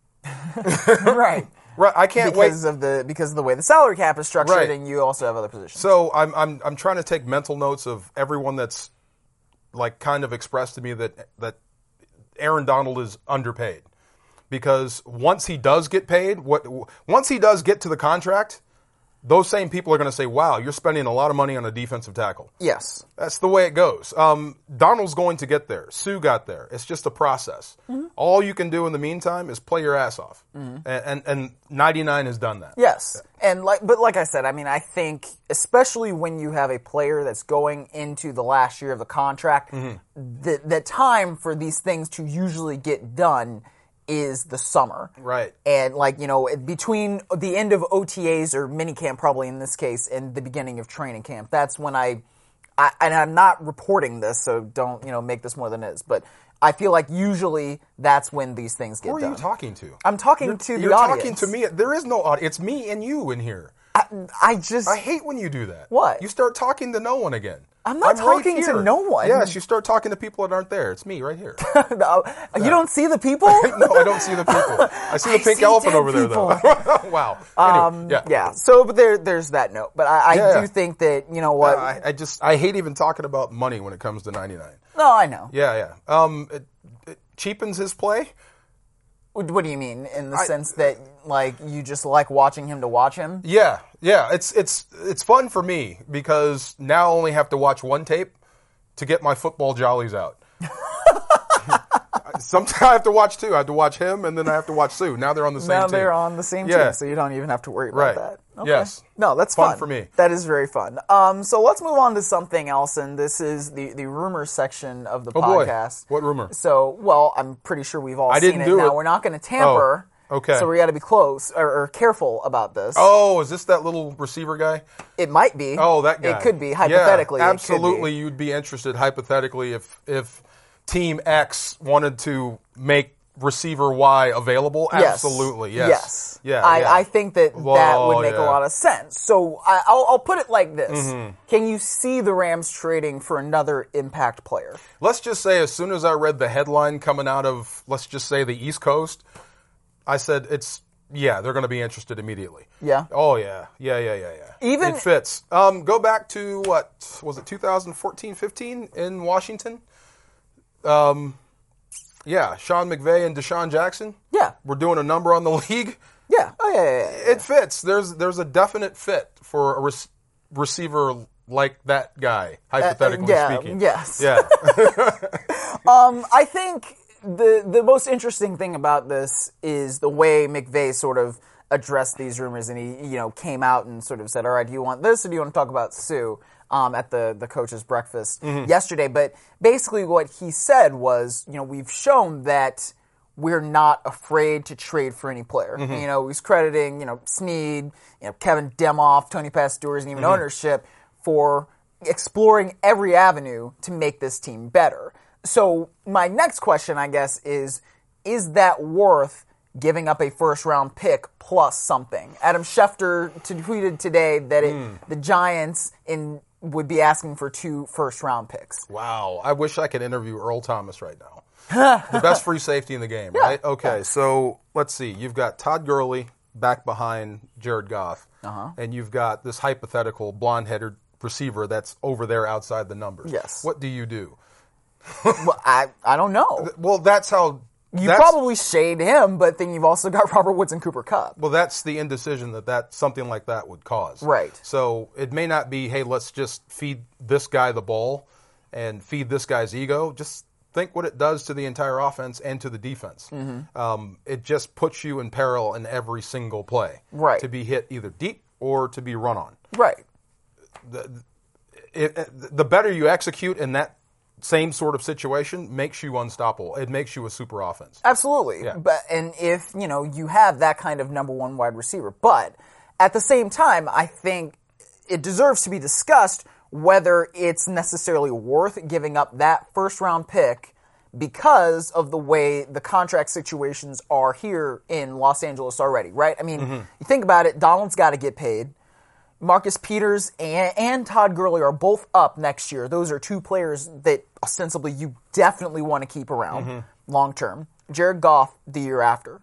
[SPEAKER 1] right.
[SPEAKER 2] Right, I can't wait.
[SPEAKER 1] Because of the because of the way the salary cap is structured,
[SPEAKER 2] Right.
[SPEAKER 1] and you also have other positions.
[SPEAKER 2] So I'm I'm I'm trying to take mental notes of everyone that's like kind of expressed to me that that Aaron Donald is underpaid, because once he does get paid, what once he does get to the contract, those same people are going to say, "Wow, you're spending a lot of money on a defensive tackle."
[SPEAKER 1] Yes.
[SPEAKER 2] That's the way it goes. Um, Donald's going to get there. Sue got there. It's just a process.
[SPEAKER 1] Mm-hmm.
[SPEAKER 2] All you can do in the meantime is play your ass off, and, and and ninety-nine has done that.
[SPEAKER 1] Yes. And like but like I said, I mean, I think especially when you have a player that's going into the last year of the contract, the the time for these things to usually get done is the summer.
[SPEAKER 2] Right.
[SPEAKER 1] And like, you know, between the end of O T As or minicamp probably in this case and the beginning of training camp, that's when I, I and I'm not reporting this, so don't, you know, make this more than it is, but I feel like usually that's when these things get
[SPEAKER 2] Who are
[SPEAKER 1] done.
[SPEAKER 2] you talking to?
[SPEAKER 1] I'm talking
[SPEAKER 2] You're,
[SPEAKER 1] to the
[SPEAKER 2] you're
[SPEAKER 1] audience.
[SPEAKER 2] talking to me. There is no audience. It's me and you in here.
[SPEAKER 1] I, I just
[SPEAKER 2] I hate when you do that.
[SPEAKER 1] What?
[SPEAKER 2] You start talking to no one again.
[SPEAKER 1] I'm not
[SPEAKER 2] right
[SPEAKER 1] talking to
[SPEAKER 2] here.
[SPEAKER 1] no one.
[SPEAKER 2] Yes, you start talking to people that aren't there. It's me right here.
[SPEAKER 1] No, you don't see the people?
[SPEAKER 2] No, I don't see the people. I see the
[SPEAKER 1] I
[SPEAKER 2] pink
[SPEAKER 1] see
[SPEAKER 2] elephant
[SPEAKER 1] dead
[SPEAKER 2] over there, though. Wow. Anyway, yeah.
[SPEAKER 1] Yeah. So but there, there's that note. But I, I
[SPEAKER 2] Yeah.
[SPEAKER 1] do think that, you know what?
[SPEAKER 2] I, I just I hate even talking about money when it comes to ninety-nine.
[SPEAKER 1] no, I know.
[SPEAKER 2] Yeah, yeah. Um, it, it cheapens his play.
[SPEAKER 1] What what do you mean? In the
[SPEAKER 2] I-
[SPEAKER 1] sense that, like, you just like watching him to watch him?
[SPEAKER 2] Yeah, yeah. It's it's it's fun for me because now I only have to watch one tape to get my football jollies out. Sometimes I have to watch two. I have to watch him, and then I have to watch Sue. Now they're on the same
[SPEAKER 1] Now
[SPEAKER 2] team.
[SPEAKER 1] they're on the same
[SPEAKER 2] Yeah.
[SPEAKER 1] team, so you don't even have to worry about
[SPEAKER 2] Right.
[SPEAKER 1] that. Okay.
[SPEAKER 2] Yes.
[SPEAKER 1] No, that's
[SPEAKER 2] Fun
[SPEAKER 1] fun.
[SPEAKER 2] for me.
[SPEAKER 1] That is very fun. Um, so let's move on to something else, and this is the, the rumor section of the
[SPEAKER 2] Oh boy,
[SPEAKER 1] podcast.
[SPEAKER 2] what rumor?
[SPEAKER 1] So, well, I'm pretty sure we've all
[SPEAKER 2] I
[SPEAKER 1] seen
[SPEAKER 2] didn't
[SPEAKER 1] it.
[SPEAKER 2] do
[SPEAKER 1] now,
[SPEAKER 2] it.
[SPEAKER 1] we're not going to tamper.
[SPEAKER 2] Oh, okay.
[SPEAKER 1] So we got to be close or, or careful about this.
[SPEAKER 2] Oh, is this that little receiver guy?
[SPEAKER 1] It might be.
[SPEAKER 2] Oh, that guy.
[SPEAKER 1] It could be, hypothetically.
[SPEAKER 2] Yeah,
[SPEAKER 1] it could be.
[SPEAKER 2] absolutely, you'd be interested hypothetically if if Team X wanted to make receiver Y available.
[SPEAKER 1] Yes.
[SPEAKER 2] Absolutely, yes.
[SPEAKER 1] Yes.
[SPEAKER 2] Yeah,
[SPEAKER 1] I,
[SPEAKER 2] yeah.
[SPEAKER 1] I think that that
[SPEAKER 2] Whoa,
[SPEAKER 1] would make
[SPEAKER 2] yeah.
[SPEAKER 1] a lot of sense. So I, I'll, I'll put it like this.
[SPEAKER 2] Mm-hmm.
[SPEAKER 1] Can you see the Rams trading for another impact player?
[SPEAKER 2] Let's just say, as soon as I read the headline coming out of, let's just say, the East Coast, I said, it's, yeah, they're going to be interested immediately.
[SPEAKER 1] Yeah?
[SPEAKER 2] Oh, yeah. Yeah, yeah, yeah, yeah.
[SPEAKER 1] Even-
[SPEAKER 2] It fits. Um, go back to, what, was it two thousand fourteen fifteen in Washington? Um, yeah, Sean McVay and Deshaun Jackson.
[SPEAKER 1] Yeah.
[SPEAKER 2] We're doing a number on the league.
[SPEAKER 1] Yeah. Oh, yeah, yeah, yeah, yeah.
[SPEAKER 2] It fits. There's there's a definite fit for a rec- receiver like that guy, hypothetically
[SPEAKER 1] Uh, yeah,
[SPEAKER 2] speaking.
[SPEAKER 1] yes.
[SPEAKER 2] Yeah.
[SPEAKER 1] Um, I think the the most interesting thing about this is the way McVay sort of addressed these rumors, and he, you know, came out and sort of said, "All right, do you want this, or do you want to talk about Sue?" Um, at the the coaches' breakfast yesterday. But basically, what he said was, you know, we've shown that we're not afraid to trade for any player. You know, he's crediting, you know, Snead, you know, Kevin Demoff, Tony Pastores, and even ownership for exploring every avenue to make this team better. So my next question, I guess, is, is that worth giving up a first-round pick plus something? Adam Schefter t- tweeted today that it, the Giants in would be asking for two first-round picks.
[SPEAKER 2] Wow. I wish I could interview Earl Thomas right now. The best free safety in the game, right? Okay,
[SPEAKER 1] yeah.
[SPEAKER 2] so let's see. You've got Todd Gurley back behind Jared Goff,
[SPEAKER 1] Uh-huh.
[SPEAKER 2] and you've got this hypothetical blonde-headed receiver that's over there outside the numbers.
[SPEAKER 1] Yes.
[SPEAKER 2] What do you do?
[SPEAKER 1] Well, I I don't know.
[SPEAKER 2] Well, that's how
[SPEAKER 1] You
[SPEAKER 2] That's-
[SPEAKER 1] probably shade him, but then you've also got Robert Woods and Cooper Kupp.
[SPEAKER 2] Well, that's the indecision that, that something like that would cause.
[SPEAKER 1] Right.
[SPEAKER 2] So it may not be, hey, let's just feed this guy the ball and feed this guy's ego. Just think what it does to the entire offense and to the defense. Mm-hmm. Um, it just puts you in peril in every single play.
[SPEAKER 1] Right.
[SPEAKER 2] To be hit either deep or to be run on.
[SPEAKER 1] Right.
[SPEAKER 2] The, it, the better you execute in that same sort of situation makes you unstoppable. It makes you a super offense.
[SPEAKER 1] Absolutely.
[SPEAKER 2] Yeah.
[SPEAKER 1] But and if, you know, you have that kind of number one wide receiver. But at the same time, I think it deserves to be discussed whether it's necessarily worth giving up that first round pick because of the way the contract situations are here in Los Angeles already, right? I mean, mm-hmm. you think about it, Donald's got to get paid. Marcus Peters and, and Todd Gurley are both up next year. Those are two players that ostensibly you definitely want to keep around mm-hmm. long term. Jared Goff the year after.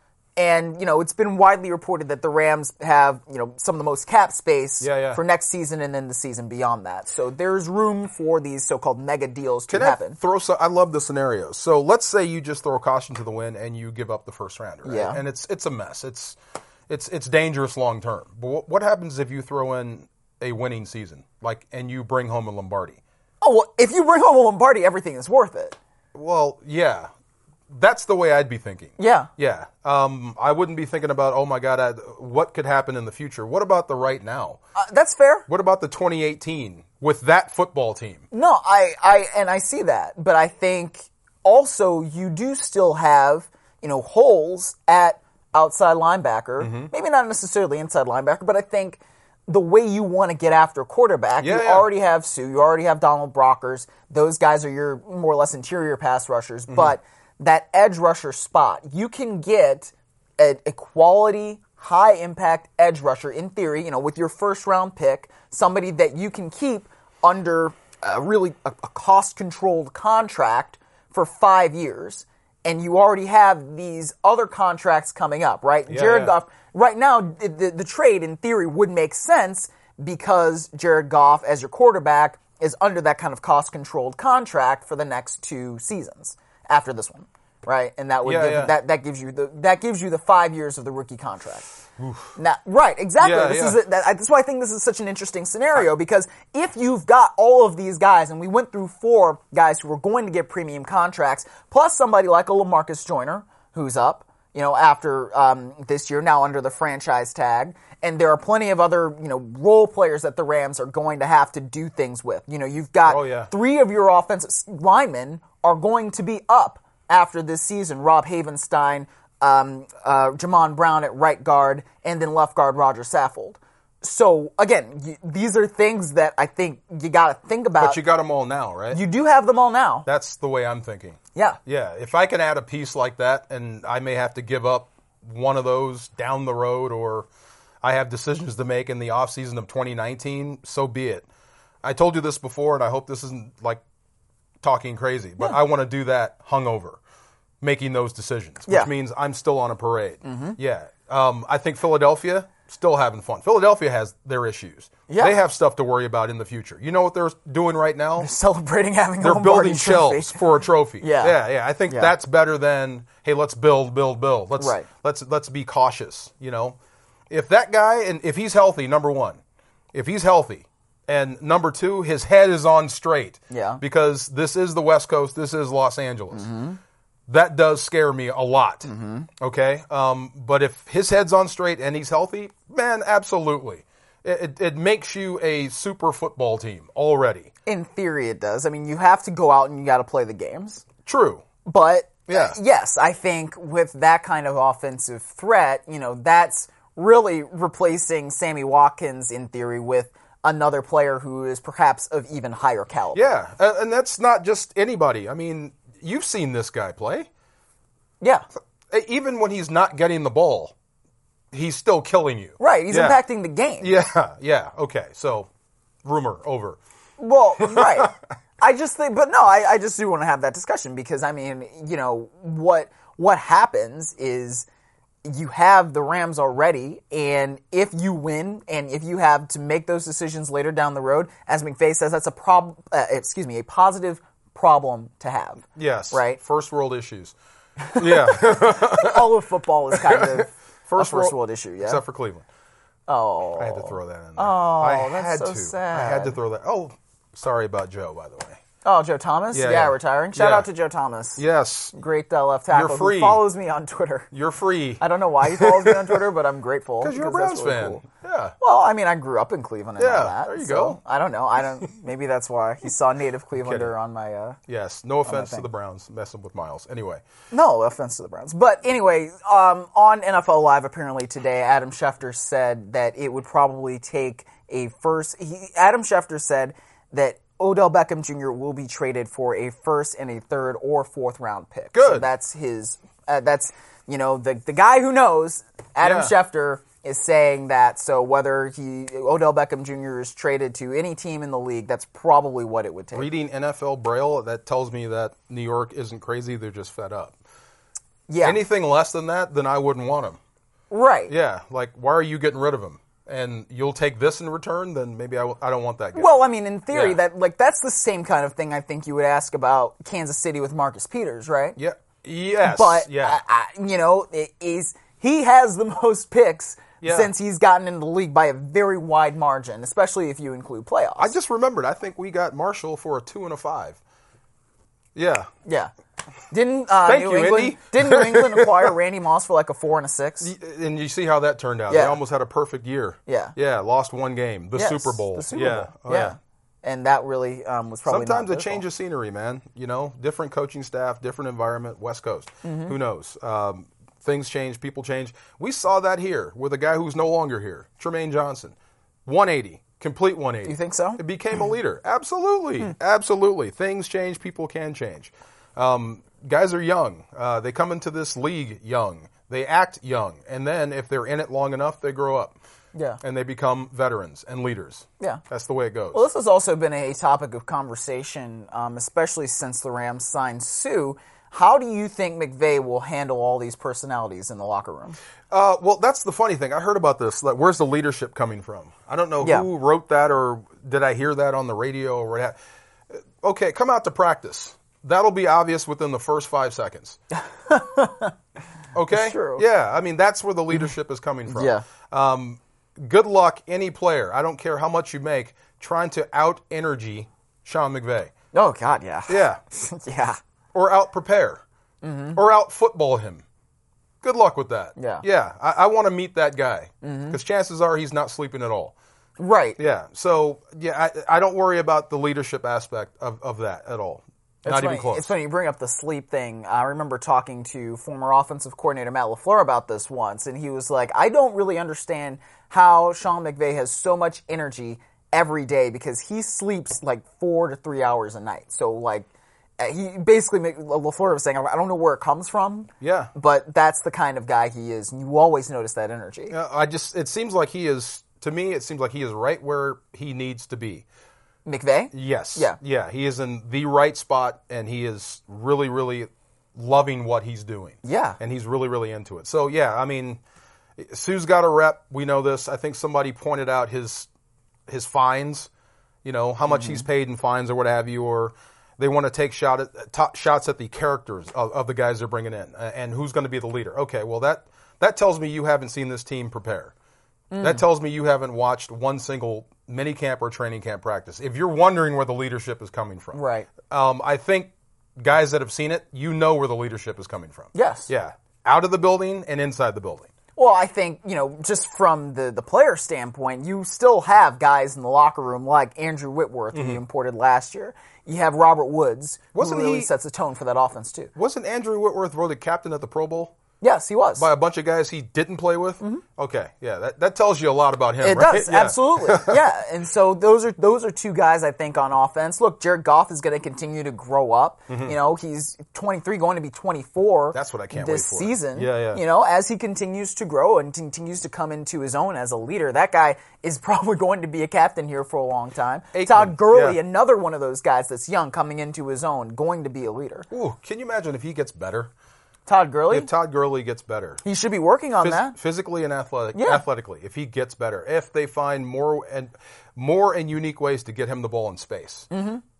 [SPEAKER 1] And, you know, it's been widely reported that the Rams have, you know, some of the most cap space
[SPEAKER 2] yeah, yeah.
[SPEAKER 1] for next season and then the season beyond that. So there's room for these so-called mega deals to
[SPEAKER 2] Can
[SPEAKER 1] happen.
[SPEAKER 2] I throw some, I love the scenario. So let's say you just throw a caution to the wind and you give up the first rounder. Right?
[SPEAKER 1] Yeah.
[SPEAKER 2] And it's it's a mess. It's It's it's dangerous long term. But what happens if you throw in a winning season, like, and you bring home a Lombardi?
[SPEAKER 1] Oh, well, if you bring home a Lombardi, everything is worth it.
[SPEAKER 2] Well, yeah, that's the way I'd be thinking.
[SPEAKER 1] Yeah,
[SPEAKER 2] yeah. Um, I wouldn't be thinking about, oh my God, I, what could happen in the future? What about the right now?
[SPEAKER 1] Uh, that's fair.
[SPEAKER 2] What about the twenty eighteen with that football team?
[SPEAKER 1] No, I, I, and I see that, but I think also you do still have, you know, holes at outside linebacker, mm-hmm. maybe not necessarily inside linebacker, but I think the way you want to get after quarterback,
[SPEAKER 2] yeah,
[SPEAKER 1] you
[SPEAKER 2] yeah.
[SPEAKER 1] already have Sue, you already have Donald Brockers. Those guys are your more or less interior pass rushers, mm-hmm. but that edge rusher spot, you can get a, a quality, high impact edge rusher in theory, you know, with your first round pick, somebody that you can keep under a really a, a cost controlled contract for five years. And you already have these other contracts coming up, right?
[SPEAKER 2] Yeah,
[SPEAKER 1] Jared
[SPEAKER 2] yeah.
[SPEAKER 1] Goff, right now, the, the, the trade in theory would make sense because Jared Goff, as your quarterback, is under that kind of cost-controlled contract for the next two seasons after this one, right? And that would
[SPEAKER 2] Yeah,
[SPEAKER 1] give,
[SPEAKER 2] yeah.
[SPEAKER 1] that that gives you the that gives you the five years of the rookie contract. Now, right, exactly.
[SPEAKER 2] Yeah,
[SPEAKER 1] this
[SPEAKER 2] yeah.
[SPEAKER 1] is a, that, that's why I think this is such an interesting scenario because if you've got all of these guys, and we went through four guys who were going to get premium contracts, plus somebody like a LaMarcus Joyner who's up, you know, after um, this year now under the franchise tag, and there are plenty of other, you know, role players that the Rams are going to have to do things with. You know, you've got
[SPEAKER 2] Oh, yeah.
[SPEAKER 1] three of your offensive linemen are going to be up after this season. Rob Havenstein, Um, uh, Jamon Brown at right guard, and then left guard Roger Saffold. So, again, you, these are things that I think you got to think about.
[SPEAKER 2] But you got them all now, right?
[SPEAKER 1] You do have them all now.
[SPEAKER 2] That's the way I'm thinking.
[SPEAKER 1] Yeah.
[SPEAKER 2] Yeah, if I can add a piece like that, and I may have to give up one of those down the road, or I have decisions to make in the offseason of twenty nineteen, so be it. I told you this before, and I hope this isn't like talking crazy, but
[SPEAKER 1] Yeah.
[SPEAKER 2] I want to do that hungover, making those decisions, which
[SPEAKER 1] Yeah.
[SPEAKER 2] means I'm still on a parade. Mm-hmm. Yeah. Um, I think Philadelphia, still having fun. Philadelphia has their issues.
[SPEAKER 1] Yeah.
[SPEAKER 2] They have stuff to worry about in the future. You know what they're doing right now?
[SPEAKER 1] Celebrating having
[SPEAKER 2] They're
[SPEAKER 1] a Lombardi
[SPEAKER 2] building
[SPEAKER 1] trophy.
[SPEAKER 2] shelves for a trophy.
[SPEAKER 1] Yeah.
[SPEAKER 2] yeah, yeah. I think
[SPEAKER 1] Yeah.
[SPEAKER 2] that's better than, hey, let's build, build, build. Let's
[SPEAKER 1] Right.
[SPEAKER 2] let's let's be cautious. You know, if that guy and if he's healthy, number one, if he's healthy, and number two, his head is on straight.
[SPEAKER 1] Yeah.
[SPEAKER 2] Because this is the West Coast. This is Los Angeles. Mm-hmm. That does scare me a lot. Mm-hmm. Okay, um, but if his head's on straight and he's healthy, man, absolutely. It, it, it makes you a super football team already.
[SPEAKER 1] In theory, it does. I mean, you have to go out and you got to play the games.
[SPEAKER 2] True.
[SPEAKER 1] But,
[SPEAKER 2] Yeah.
[SPEAKER 1] yes, I think with that kind of offensive threat, you know, that's really replacing Sammy Watkins, in theory, with another player who is perhaps of even higher caliber.
[SPEAKER 2] Yeah, and, and that's not just anybody. I mean, you've seen this guy play.
[SPEAKER 1] Yeah.
[SPEAKER 2] Even when he's not getting the ball, he's still killing you.
[SPEAKER 1] Right, he's
[SPEAKER 2] Yeah.
[SPEAKER 1] impacting the game.
[SPEAKER 2] Yeah, yeah, okay. So, rumor over.
[SPEAKER 1] Well, right. I just think, but no, I, I just do want to have that discussion because, I mean, you know, what what happens is you have the Rams already, and if you win, and if you have to make those decisions later down the road, as McVay says, that's a prob, uh, excuse me, a positive problem to have.
[SPEAKER 2] Yes.
[SPEAKER 1] Right?
[SPEAKER 2] First world issues. Yeah.
[SPEAKER 1] All of football is kind of
[SPEAKER 2] First
[SPEAKER 1] a first world issue, yeah?
[SPEAKER 2] Except for Cleveland.
[SPEAKER 1] Oh.
[SPEAKER 2] I had to throw that in there.
[SPEAKER 1] Oh,
[SPEAKER 2] I
[SPEAKER 1] that's
[SPEAKER 2] had
[SPEAKER 1] so
[SPEAKER 2] to.
[SPEAKER 1] sad.
[SPEAKER 2] I had to throw that. Oh, sorry about Joe, by the way.
[SPEAKER 1] Oh, Joe Thomas?
[SPEAKER 2] Yeah,
[SPEAKER 1] Yeah,
[SPEAKER 2] yeah.
[SPEAKER 1] retiring. Shout
[SPEAKER 2] Yeah.
[SPEAKER 1] out to Joe Thomas.
[SPEAKER 2] Yes.
[SPEAKER 1] Great uh, left tackle
[SPEAKER 2] You're free.
[SPEAKER 1] who follows me on Twitter.
[SPEAKER 2] You're free.
[SPEAKER 1] I don't know why he follows me on Twitter, but I'm grateful.
[SPEAKER 2] Because you're a
[SPEAKER 1] that's
[SPEAKER 2] Browns
[SPEAKER 1] really
[SPEAKER 2] fan.
[SPEAKER 1] cool.
[SPEAKER 2] Yeah.
[SPEAKER 1] Well, I mean, I grew up in Cleveland and
[SPEAKER 2] Yeah,
[SPEAKER 1] all that.
[SPEAKER 2] there you
[SPEAKER 1] so
[SPEAKER 2] go.
[SPEAKER 1] I don't know. I don't. Maybe that's why he saw native Clevelander on my. Uh,
[SPEAKER 2] Yes. No offense to
[SPEAKER 1] thing.
[SPEAKER 2] the Browns messing with Miles. Anyway.
[SPEAKER 1] no offense to the Browns, but anyway, um, on N F L Live apparently today, Adam Schefter said that it would probably take a first. He, Adam Schefter said that Odell Beckham Junior will be traded for a first and a third or fourth round pick.
[SPEAKER 2] Good.
[SPEAKER 1] So that's his. Uh, that's you know the the guy who knows. Adam
[SPEAKER 2] Yeah.
[SPEAKER 1] Schefter is saying that. So whether he Odell Beckham Junior is traded to any team in the league, that's probably what it would take.
[SPEAKER 2] Reading N F L Braille, that tells me that New York isn't crazy. They're just fed up.
[SPEAKER 1] Yeah.
[SPEAKER 2] Anything less than that, then I wouldn't want him.
[SPEAKER 1] Right.
[SPEAKER 2] Yeah. Like, why are you getting rid of him? And you'll take this in return, then maybe I, w- I don't want that guy.
[SPEAKER 1] Well, I mean, in theory,
[SPEAKER 2] Yeah.
[SPEAKER 1] that like that's the same kind of thing I think you would ask about Kansas City with Marcus Peters, right?
[SPEAKER 2] yeah. Yes.
[SPEAKER 1] But
[SPEAKER 2] yeah.
[SPEAKER 1] I, I, you know, it is he has the most picks
[SPEAKER 2] Yeah.
[SPEAKER 1] since he's gotten into the league by a very wide margin, especially if you include playoffs.
[SPEAKER 2] I just remembered. I think we got Marshall for a two and a five. Yeah.
[SPEAKER 1] yeah. Didn't uh,
[SPEAKER 2] Thank
[SPEAKER 1] New
[SPEAKER 2] you,
[SPEAKER 1] England
[SPEAKER 2] Indy.
[SPEAKER 1] didn't New England acquire Randy Moss for like a four and a six?
[SPEAKER 2] And you see how that turned out.
[SPEAKER 1] Yeah.
[SPEAKER 2] They almost had a perfect year.
[SPEAKER 1] Yeah.
[SPEAKER 2] Yeah. Lost one game. The
[SPEAKER 1] Yes,
[SPEAKER 2] Super Bowl.
[SPEAKER 1] The Super
[SPEAKER 2] yeah.
[SPEAKER 1] Bowl.
[SPEAKER 2] Oh,
[SPEAKER 1] yeah. And that really um, was probably
[SPEAKER 2] Sometimes
[SPEAKER 1] not
[SPEAKER 2] a
[SPEAKER 1] their
[SPEAKER 2] change
[SPEAKER 1] fault.
[SPEAKER 2] of scenery, man. You know, different coaching staff, different environment, West Coast.
[SPEAKER 1] Mm-hmm.
[SPEAKER 2] Who knows? Um, things change, people change. We saw that here with a guy who's no longer here, Tremaine Johnson. one eighty, complete one eighty.
[SPEAKER 1] You think so?
[SPEAKER 2] It became a leader. Absolutely. Absolutely. Things change, people can change. Um, guys are young. Uh, they come into this league young. They act young. And then if they're in it long enough, they grow up.
[SPEAKER 1] Yeah.
[SPEAKER 2] And they become veterans and leaders.
[SPEAKER 1] Yeah.
[SPEAKER 2] That's the way it goes.
[SPEAKER 1] Well, this has also been a topic of conversation, um, especially since the Rams signed Sue. How do you think McVay will handle all these personalities in the locker room?
[SPEAKER 2] Uh, well, that's the funny thing. I heard about this. Like, where's the leadership coming from? I don't know
[SPEAKER 1] Yeah.
[SPEAKER 2] who wrote that, or did I hear that on the radio or what? Okay, come out to practice. That'll be obvious within the first five seconds. Okay?
[SPEAKER 1] That's true.
[SPEAKER 2] Yeah, I mean, that's where the leadership is coming from.
[SPEAKER 1] Yeah.
[SPEAKER 2] Um, good luck, any player. I don't care how much you make, trying to out-energy Sean McVay.
[SPEAKER 1] Oh, God, yeah.
[SPEAKER 2] Yeah.
[SPEAKER 1] yeah.
[SPEAKER 2] Or out-prepare. Or out-football him. Good luck with that.
[SPEAKER 1] Yeah.
[SPEAKER 2] Yeah, I, I want to meet that guy. Because chances are he's not sleeping at all.
[SPEAKER 1] Right.
[SPEAKER 2] Yeah, so, yeah, I, I don't worry about the leadership aspect of, of that at all.
[SPEAKER 1] It's
[SPEAKER 2] Not
[SPEAKER 1] funny.
[SPEAKER 2] even close.
[SPEAKER 1] It's funny you bring up the sleep thing. I remember talking to former offensive coordinator Matt LaFleur about this once, and he was like, I don't really understand how Sean McVay has so much energy every day because he sleeps like four to three hours a night. So, like, he basically, LaFleur was saying, I don't know where it comes from,
[SPEAKER 2] Yeah.
[SPEAKER 1] but that's the kind of guy he is. And you always notice that energy.
[SPEAKER 2] Yeah, I just, it seems like he is, to me, it seems like he is right where he needs to be.
[SPEAKER 1] McVay?
[SPEAKER 2] Yes.
[SPEAKER 1] Yeah.
[SPEAKER 2] Yeah, he is in the right spot, and he is really, really loving what he's doing.
[SPEAKER 1] Yeah.
[SPEAKER 2] And he's really, really into it. So, yeah, I mean, Sue's got a rep. We know this. I think somebody pointed out his his fines, you know, how much
[SPEAKER 1] Mm-hmm.
[SPEAKER 2] he's paid in fines or what have you, or they want to take shot at, top shots at the characters of, of the guys they're bringing in, uh, and who's going to be the leader. Okay, well, that, that tells me you haven't seen this team prepare.
[SPEAKER 1] Mm.
[SPEAKER 2] That tells me you haven't watched one single mini camp or training camp practice. If you're wondering where the leadership is coming from.
[SPEAKER 1] Right.
[SPEAKER 2] Um, I think guys that have seen it, you know where the leadership is coming from.
[SPEAKER 1] Yes.
[SPEAKER 2] Yeah. Out of the building and inside the building.
[SPEAKER 1] Well, I think, you know, just from the, the player standpoint, you still have guys in the locker room like Andrew Whitworth, who you imported last year. You have Robert Woods,
[SPEAKER 2] Wasn't
[SPEAKER 1] who really
[SPEAKER 2] he-
[SPEAKER 1] sets the tone for that offense, too.
[SPEAKER 2] Wasn't Andrew Whitworth voted captain at the Pro Bowl?
[SPEAKER 1] Yes, he was.
[SPEAKER 2] By a bunch of guys he didn't play with? Okay, yeah, that, that tells you a lot about him,
[SPEAKER 1] It
[SPEAKER 2] right?
[SPEAKER 1] does,
[SPEAKER 2] Yeah.
[SPEAKER 1] absolutely. Yeah, and so those are those are two guys I think on offense. Look, Jared Goff is going to continue to grow up. You know, he's twenty-three, going to be twenty-four.
[SPEAKER 2] That's what I can't
[SPEAKER 1] this
[SPEAKER 2] wait for.
[SPEAKER 1] season.
[SPEAKER 2] Yeah, yeah.
[SPEAKER 1] You know, as he continues to grow and continues to come into his own as a leader, that guy is probably going to be a captain here for a long time.
[SPEAKER 2] Aikman,
[SPEAKER 1] Todd Gurley,
[SPEAKER 2] yeah.
[SPEAKER 1] another one of those guys that's young, coming into his own, going to be a leader.
[SPEAKER 2] Ooh, can you imagine if he gets better?
[SPEAKER 1] Todd Gurley,
[SPEAKER 2] If Todd Gurley gets better.
[SPEAKER 1] he should be working on
[SPEAKER 2] Phys-
[SPEAKER 1] that.
[SPEAKER 2] physically and athletic,
[SPEAKER 1] Yeah.
[SPEAKER 2] athletically, if he gets better, if they find more and more and unique ways to get him the ball in space, mm-hmm.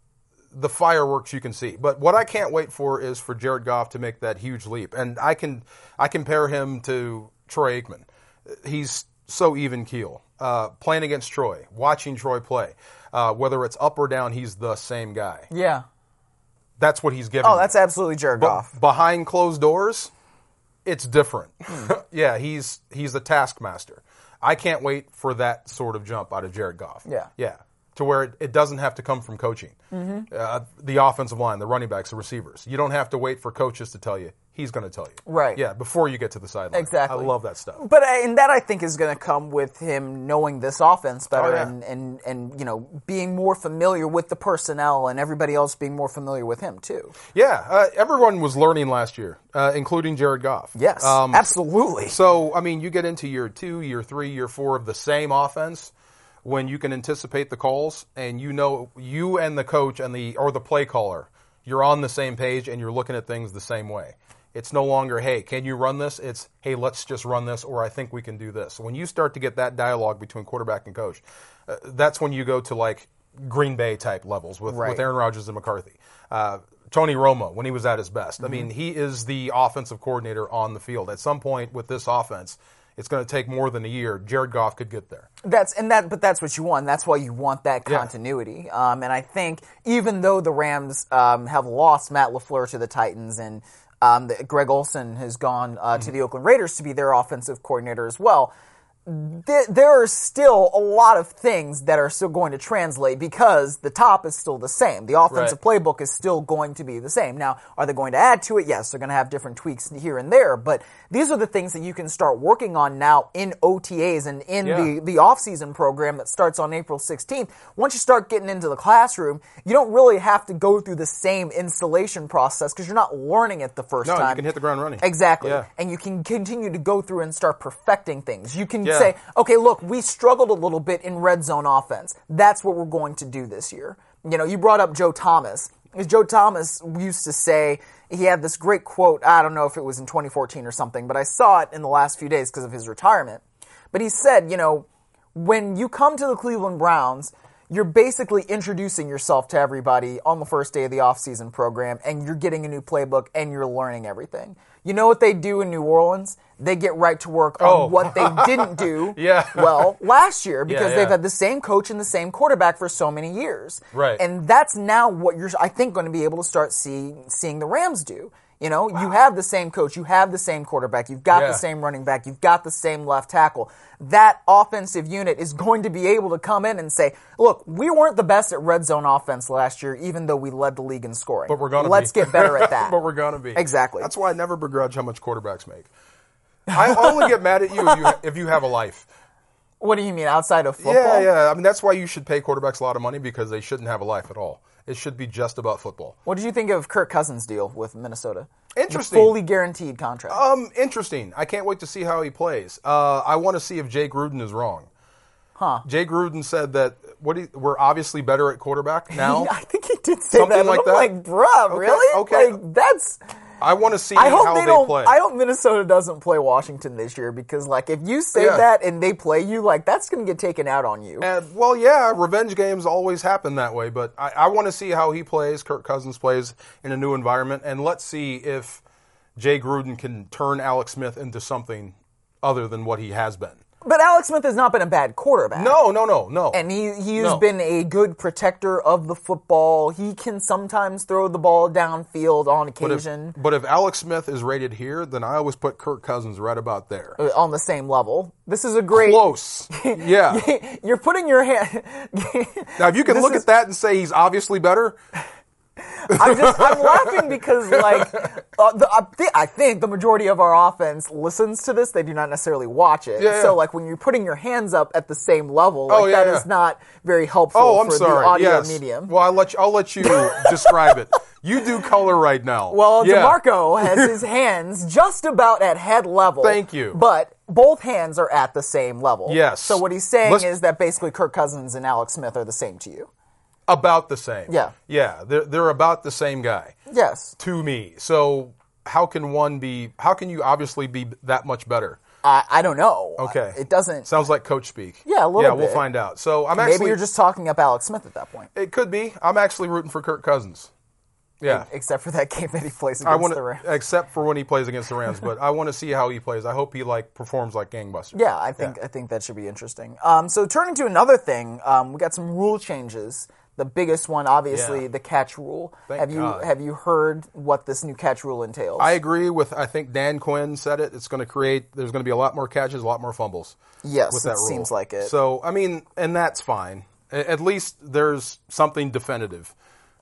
[SPEAKER 2] the fireworks you can see. But what I can't wait for is for Jared Goff to make that huge leap. And I can I compare him to Troy Aikman. He's so even keel. Uh, playing against Troy, watching Troy play, uh, whether it's up or down, he's the same guy.
[SPEAKER 1] Yeah.
[SPEAKER 2] That's what he's giving.
[SPEAKER 1] Oh, that's absolutely Jared
[SPEAKER 2] But
[SPEAKER 1] Goff.
[SPEAKER 2] behind closed doors, it's different. yeah, he's he's the taskmaster. I can't wait for that sort of jump out of Jared Goff.
[SPEAKER 1] Yeah.
[SPEAKER 2] Yeah. To where it, it doesn't have to come from coaching. Mm-hmm. Uh, the offensive line, the running backs, the receivers. You don't have to wait for coaches to tell you. He's going to tell you.
[SPEAKER 1] Right.
[SPEAKER 2] Yeah, before you get to the sideline.
[SPEAKER 1] Exactly.
[SPEAKER 2] I love that stuff.
[SPEAKER 1] But I- and that I think is going to come with him knowing this offense better
[SPEAKER 2] Oh, yeah.
[SPEAKER 1] and, and, and you know being more familiar with the personnel and everybody else being more familiar with him too.
[SPEAKER 2] Yeah, uh, everyone was learning last year, uh, including Jared Goff.
[SPEAKER 1] Yes,
[SPEAKER 2] Um,
[SPEAKER 1] absolutely.
[SPEAKER 2] So, I mean, you get into year two, year three, year four of the same offense when you can anticipate the calls and you know you and the coach and the or the play caller, you're on the same page and you're looking at things the same way. It's no longer, hey, can you run this? It's, hey, let's just run this, or I think we can do this. When you start to get that dialogue between quarterback and coach, uh, that's when you go to like Green Bay type levels with,
[SPEAKER 1] Right.
[SPEAKER 2] with Aaron Rodgers and McCarthy. Uh, Tony Romo, when he was at his best.
[SPEAKER 1] Mm-hmm.
[SPEAKER 2] I mean, he is the offensive coordinator on the field. At some point with this offense, it's going to take more than a year. Jared Goff could get there.
[SPEAKER 1] That's and that, but that's what you want. That's why you want that
[SPEAKER 2] Yeah.
[SPEAKER 1] continuity. Um, and I think even though the Rams um, have lost Matt LaFleur to the Titans and um, the, Greg Olson has gone uh,
[SPEAKER 2] Mm-hmm.
[SPEAKER 1] to the Oakland Raiders to be their offensive coordinator as well, th- there are still a lot of things that are still going to translate because the top is still the same. The offensive
[SPEAKER 2] Right.
[SPEAKER 1] playbook is still going to be the same. Now, are they going to add to it? Yes, they're going to have different tweaks here and there, but these are the things that you can start working on now in O T As and in
[SPEAKER 2] Yeah.
[SPEAKER 1] the, the off-season program that starts on April sixteenth. Once you start getting into the classroom, you don't really have to go through the same installation process because you're not learning it the first
[SPEAKER 2] No,
[SPEAKER 1] time.
[SPEAKER 2] you can hit the ground running.
[SPEAKER 1] Exactly.
[SPEAKER 2] Yeah.
[SPEAKER 1] And you can continue to go through and start perfecting things. You can
[SPEAKER 2] Yeah.
[SPEAKER 1] say, okay, look, we struggled a little bit in red zone offense. That's what we're going to do this year. You know, you brought up Joe Thomas. Joe Thomas used to say, he had this great quote, I don't know if it was in twenty fourteen or something, but I saw it in the last few days because of his retirement. But he said, you know, when you come to the Cleveland Browns, you're basically introducing yourself to everybody on the first day of the offseason program, and you're getting a new playbook, and you're learning everything. You know what they do in New Orleans? They get right to work on
[SPEAKER 2] Oh.
[SPEAKER 1] what they didn't do
[SPEAKER 2] Yeah.
[SPEAKER 1] well last year because
[SPEAKER 2] Yeah,
[SPEAKER 1] they've
[SPEAKER 2] yeah.
[SPEAKER 1] had the same coach and the same quarterback for so many years.
[SPEAKER 2] Right.
[SPEAKER 1] And that's now what you're, I think, going to be able to start see, seeing the Rams do. You know, you have the same coach, you have the same quarterback, you've got
[SPEAKER 2] Yeah.
[SPEAKER 1] the same running back, you've got the same left tackle. That offensive unit is going to be able to come in and say, look, we weren't the best at red zone offense last year, even though we led the league in scoring.
[SPEAKER 2] But we're going to be.
[SPEAKER 1] Let's get better at that.
[SPEAKER 2] But we're going to be.
[SPEAKER 1] Exactly.
[SPEAKER 2] That's why I never begrudge how much quarterbacks make. I only get mad at you if you, if you have a life.
[SPEAKER 1] What do you mean, outside of football?
[SPEAKER 2] Yeah, yeah. I mean, that's why you should pay quarterbacks a lot of money because they shouldn't have a life at all. It should be just about football.
[SPEAKER 1] What did you think of Kirk Cousins' deal with Minnesota?
[SPEAKER 2] Interesting.
[SPEAKER 1] The fully guaranteed contract.
[SPEAKER 2] Um, interesting. I can't wait to see how he plays. Uh, I want to see if Jay Gruden is wrong.
[SPEAKER 1] Huh.
[SPEAKER 2] Jay Gruden said that what he, we're obviously better at quarterback now.
[SPEAKER 1] I think he did say
[SPEAKER 2] Something
[SPEAKER 1] that.
[SPEAKER 2] like
[SPEAKER 1] I'm
[SPEAKER 2] that?
[SPEAKER 1] like, bruh,
[SPEAKER 2] Okay,
[SPEAKER 1] really?
[SPEAKER 2] okay.
[SPEAKER 1] Like, that's...
[SPEAKER 2] I want to see
[SPEAKER 1] I hope
[SPEAKER 2] how
[SPEAKER 1] they
[SPEAKER 2] they,
[SPEAKER 1] don't.
[SPEAKER 2] play.
[SPEAKER 1] I hope Minnesota doesn't play Washington this year because, like, if you say
[SPEAKER 2] Yeah.
[SPEAKER 1] that and they play you, like, that's going to get taken out on you.
[SPEAKER 2] Uh, well, yeah, revenge games always happen that way, but I, I want to see how he plays, Kirk Cousins plays in a new environment, and let's see if Jay Gruden can turn Alex Smith into something other than what he has been.
[SPEAKER 1] But Alex Smith has not been a bad quarterback.
[SPEAKER 2] No, no, no, no.
[SPEAKER 1] And he, he's
[SPEAKER 2] No.
[SPEAKER 1] been a good protector of the football. He can sometimes throw the ball downfield on
[SPEAKER 2] But if,
[SPEAKER 1] occasion
[SPEAKER 2] but if Alex Smith is rated here, then I always put Kirk Cousins right about there.
[SPEAKER 1] uh, on the same level. This is a great...
[SPEAKER 2] Close. Yeah.
[SPEAKER 1] You're putting your hand...
[SPEAKER 2] Now, if you can
[SPEAKER 1] This
[SPEAKER 2] look
[SPEAKER 1] is-
[SPEAKER 2] at that and say he's obviously better,
[SPEAKER 1] I'm just I'm laughing because like uh, the, I, thi- I think the majority of our offense listens to this. They do not necessarily watch it.
[SPEAKER 2] Yeah, yeah.
[SPEAKER 1] So like when you're putting your hands up at the same level, like
[SPEAKER 2] Oh, yeah,
[SPEAKER 1] that
[SPEAKER 2] yeah.
[SPEAKER 1] is not very helpful
[SPEAKER 2] oh, I'm
[SPEAKER 1] for
[SPEAKER 2] sorry.
[SPEAKER 1] the audio
[SPEAKER 2] yes.
[SPEAKER 1] medium.
[SPEAKER 2] Well, I'll let you, I'll let you describe it. You do color right now.
[SPEAKER 1] Well,
[SPEAKER 2] yeah.
[SPEAKER 1] DeMarco has his hands just about at head level.
[SPEAKER 2] Thank you.
[SPEAKER 1] But both hands are at the same level.
[SPEAKER 2] Yes.
[SPEAKER 1] So what he's saying
[SPEAKER 2] Let's-
[SPEAKER 1] is that basically Kirk Cousins and Alex Smith are the same to you.
[SPEAKER 2] About the same.
[SPEAKER 1] Yeah.
[SPEAKER 2] Yeah, they're, they're about the same guy
[SPEAKER 1] Yes.
[SPEAKER 2] to me. So how can one be, how can you obviously be that much better
[SPEAKER 1] I, I don't know.
[SPEAKER 2] Okay.
[SPEAKER 1] It doesn't.
[SPEAKER 2] Sounds like coach speak.
[SPEAKER 1] Yeah, a little
[SPEAKER 2] yeah,
[SPEAKER 1] bit.
[SPEAKER 2] we'll find out. So I'm
[SPEAKER 1] Maybe
[SPEAKER 2] actually.
[SPEAKER 1] you're just talking up Alex Smith at that point.
[SPEAKER 2] It could be. I'm actually rooting for Kirk Cousins. Yeah.
[SPEAKER 1] Except for that game that he plays
[SPEAKER 2] I
[SPEAKER 1] against
[SPEAKER 2] want
[SPEAKER 1] the Rams.
[SPEAKER 2] except for when he plays against the Rams, but I want to see how he plays. I hope he like performs like gangbusters.
[SPEAKER 1] Yeah, I think I think that should be interesting. Um, so turning to another thing, um, we got some rule changes. The biggest one, obviously,
[SPEAKER 2] Yeah.
[SPEAKER 1] the catch rule.
[SPEAKER 2] Thank
[SPEAKER 1] have you
[SPEAKER 2] God.
[SPEAKER 1] have you heard what this new catch rule entails?
[SPEAKER 2] I agree with. I think Dan Quinn said it. It's going to create. There's going to be a lot more catches, a lot more fumbles.
[SPEAKER 1] Yes,
[SPEAKER 2] with
[SPEAKER 1] it
[SPEAKER 2] that rule.
[SPEAKER 1] seems like it.
[SPEAKER 2] So I mean, and that's fine. A- At least there's something definitive.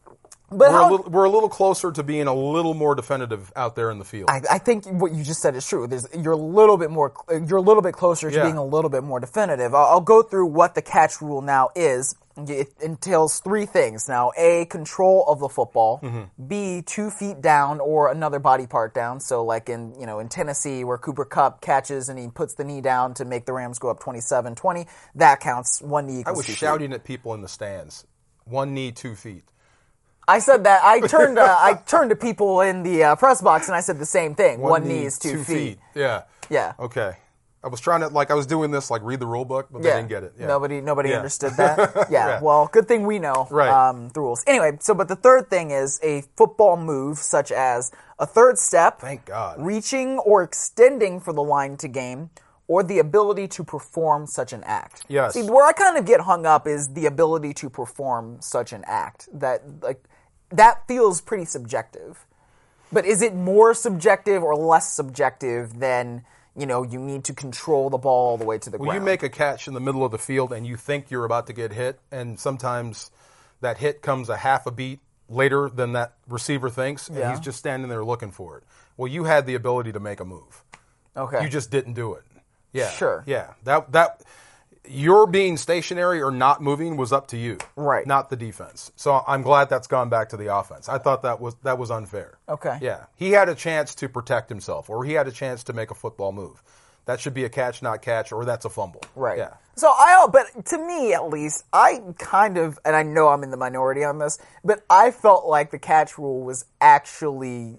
[SPEAKER 1] but
[SPEAKER 2] We're
[SPEAKER 1] how,
[SPEAKER 2] a, little, we're a little closer to being a little more definitive out there in the field.
[SPEAKER 1] I, I think what you just said is true. There's, you're a little bit more. You're a little bit closer to
[SPEAKER 2] Yeah.
[SPEAKER 1] being a little bit more definitive. I'll, I'll go through what the catch rule now is. It entails three things. Now, A, control of the football.
[SPEAKER 2] Mm-hmm.
[SPEAKER 1] B, two feet down or another body part down. So, like in you know in Tennessee, where Cooper Kupp catches and he puts the knee down to make the Rams go up twenty-seven twenty, that counts. One knee
[SPEAKER 2] I
[SPEAKER 1] equals
[SPEAKER 2] was
[SPEAKER 1] two feet.
[SPEAKER 2] shouting at people in the stands. One knee, two feet.
[SPEAKER 1] I said that. I turned. Uh, I turned to people in the uh, press box and I said the same thing. One, knee is two, feet.
[SPEAKER 2] Yeah.
[SPEAKER 1] Yeah.
[SPEAKER 2] Okay. I was trying to, like, I was doing this, like, read the rule book, but they didn't get it. Yeah.
[SPEAKER 1] Nobody, nobody
[SPEAKER 2] Yeah.
[SPEAKER 1] understood that. Yeah.
[SPEAKER 2] Yeah.
[SPEAKER 1] Well, good thing we know
[SPEAKER 2] Right.
[SPEAKER 1] um, the rules. Anyway, so but the third thing is a football move, such as a third step,
[SPEAKER 2] Thank God.
[SPEAKER 1] reaching or extending for the line to gain, or the ability to perform such an act.
[SPEAKER 2] Yes.
[SPEAKER 1] See, where I kind of get hung up is the ability to perform such an act. That like that feels pretty subjective. But is it more subjective or less subjective than? You know, you need to control the ball all the way to the
[SPEAKER 2] Well,
[SPEAKER 1] ground.
[SPEAKER 2] you make a catch in the middle of the field and you think you're about to get hit, and sometimes that hit comes a half a beat later than that receiver thinks, and
[SPEAKER 1] Yeah.
[SPEAKER 2] he's just standing there looking for it. Well, you had the ability to make a move.
[SPEAKER 1] Okay.
[SPEAKER 2] You just didn't do it. Yeah.
[SPEAKER 1] Sure.
[SPEAKER 2] Yeah. That that your being stationary or not moving was up to you.
[SPEAKER 1] Right.
[SPEAKER 2] Not the defense. So I'm glad that's gone back to the offense. I thought that was that was unfair.
[SPEAKER 1] Okay.
[SPEAKER 2] Yeah. He had a chance to protect himself, or he had a chance to make a football move. That should be a catch, not catch, or that's a fumble.
[SPEAKER 1] Right.
[SPEAKER 2] Yeah.
[SPEAKER 1] So I, but to me at least, I kind of, and I know I'm in the minority on this, but I felt like the catch rule was actually,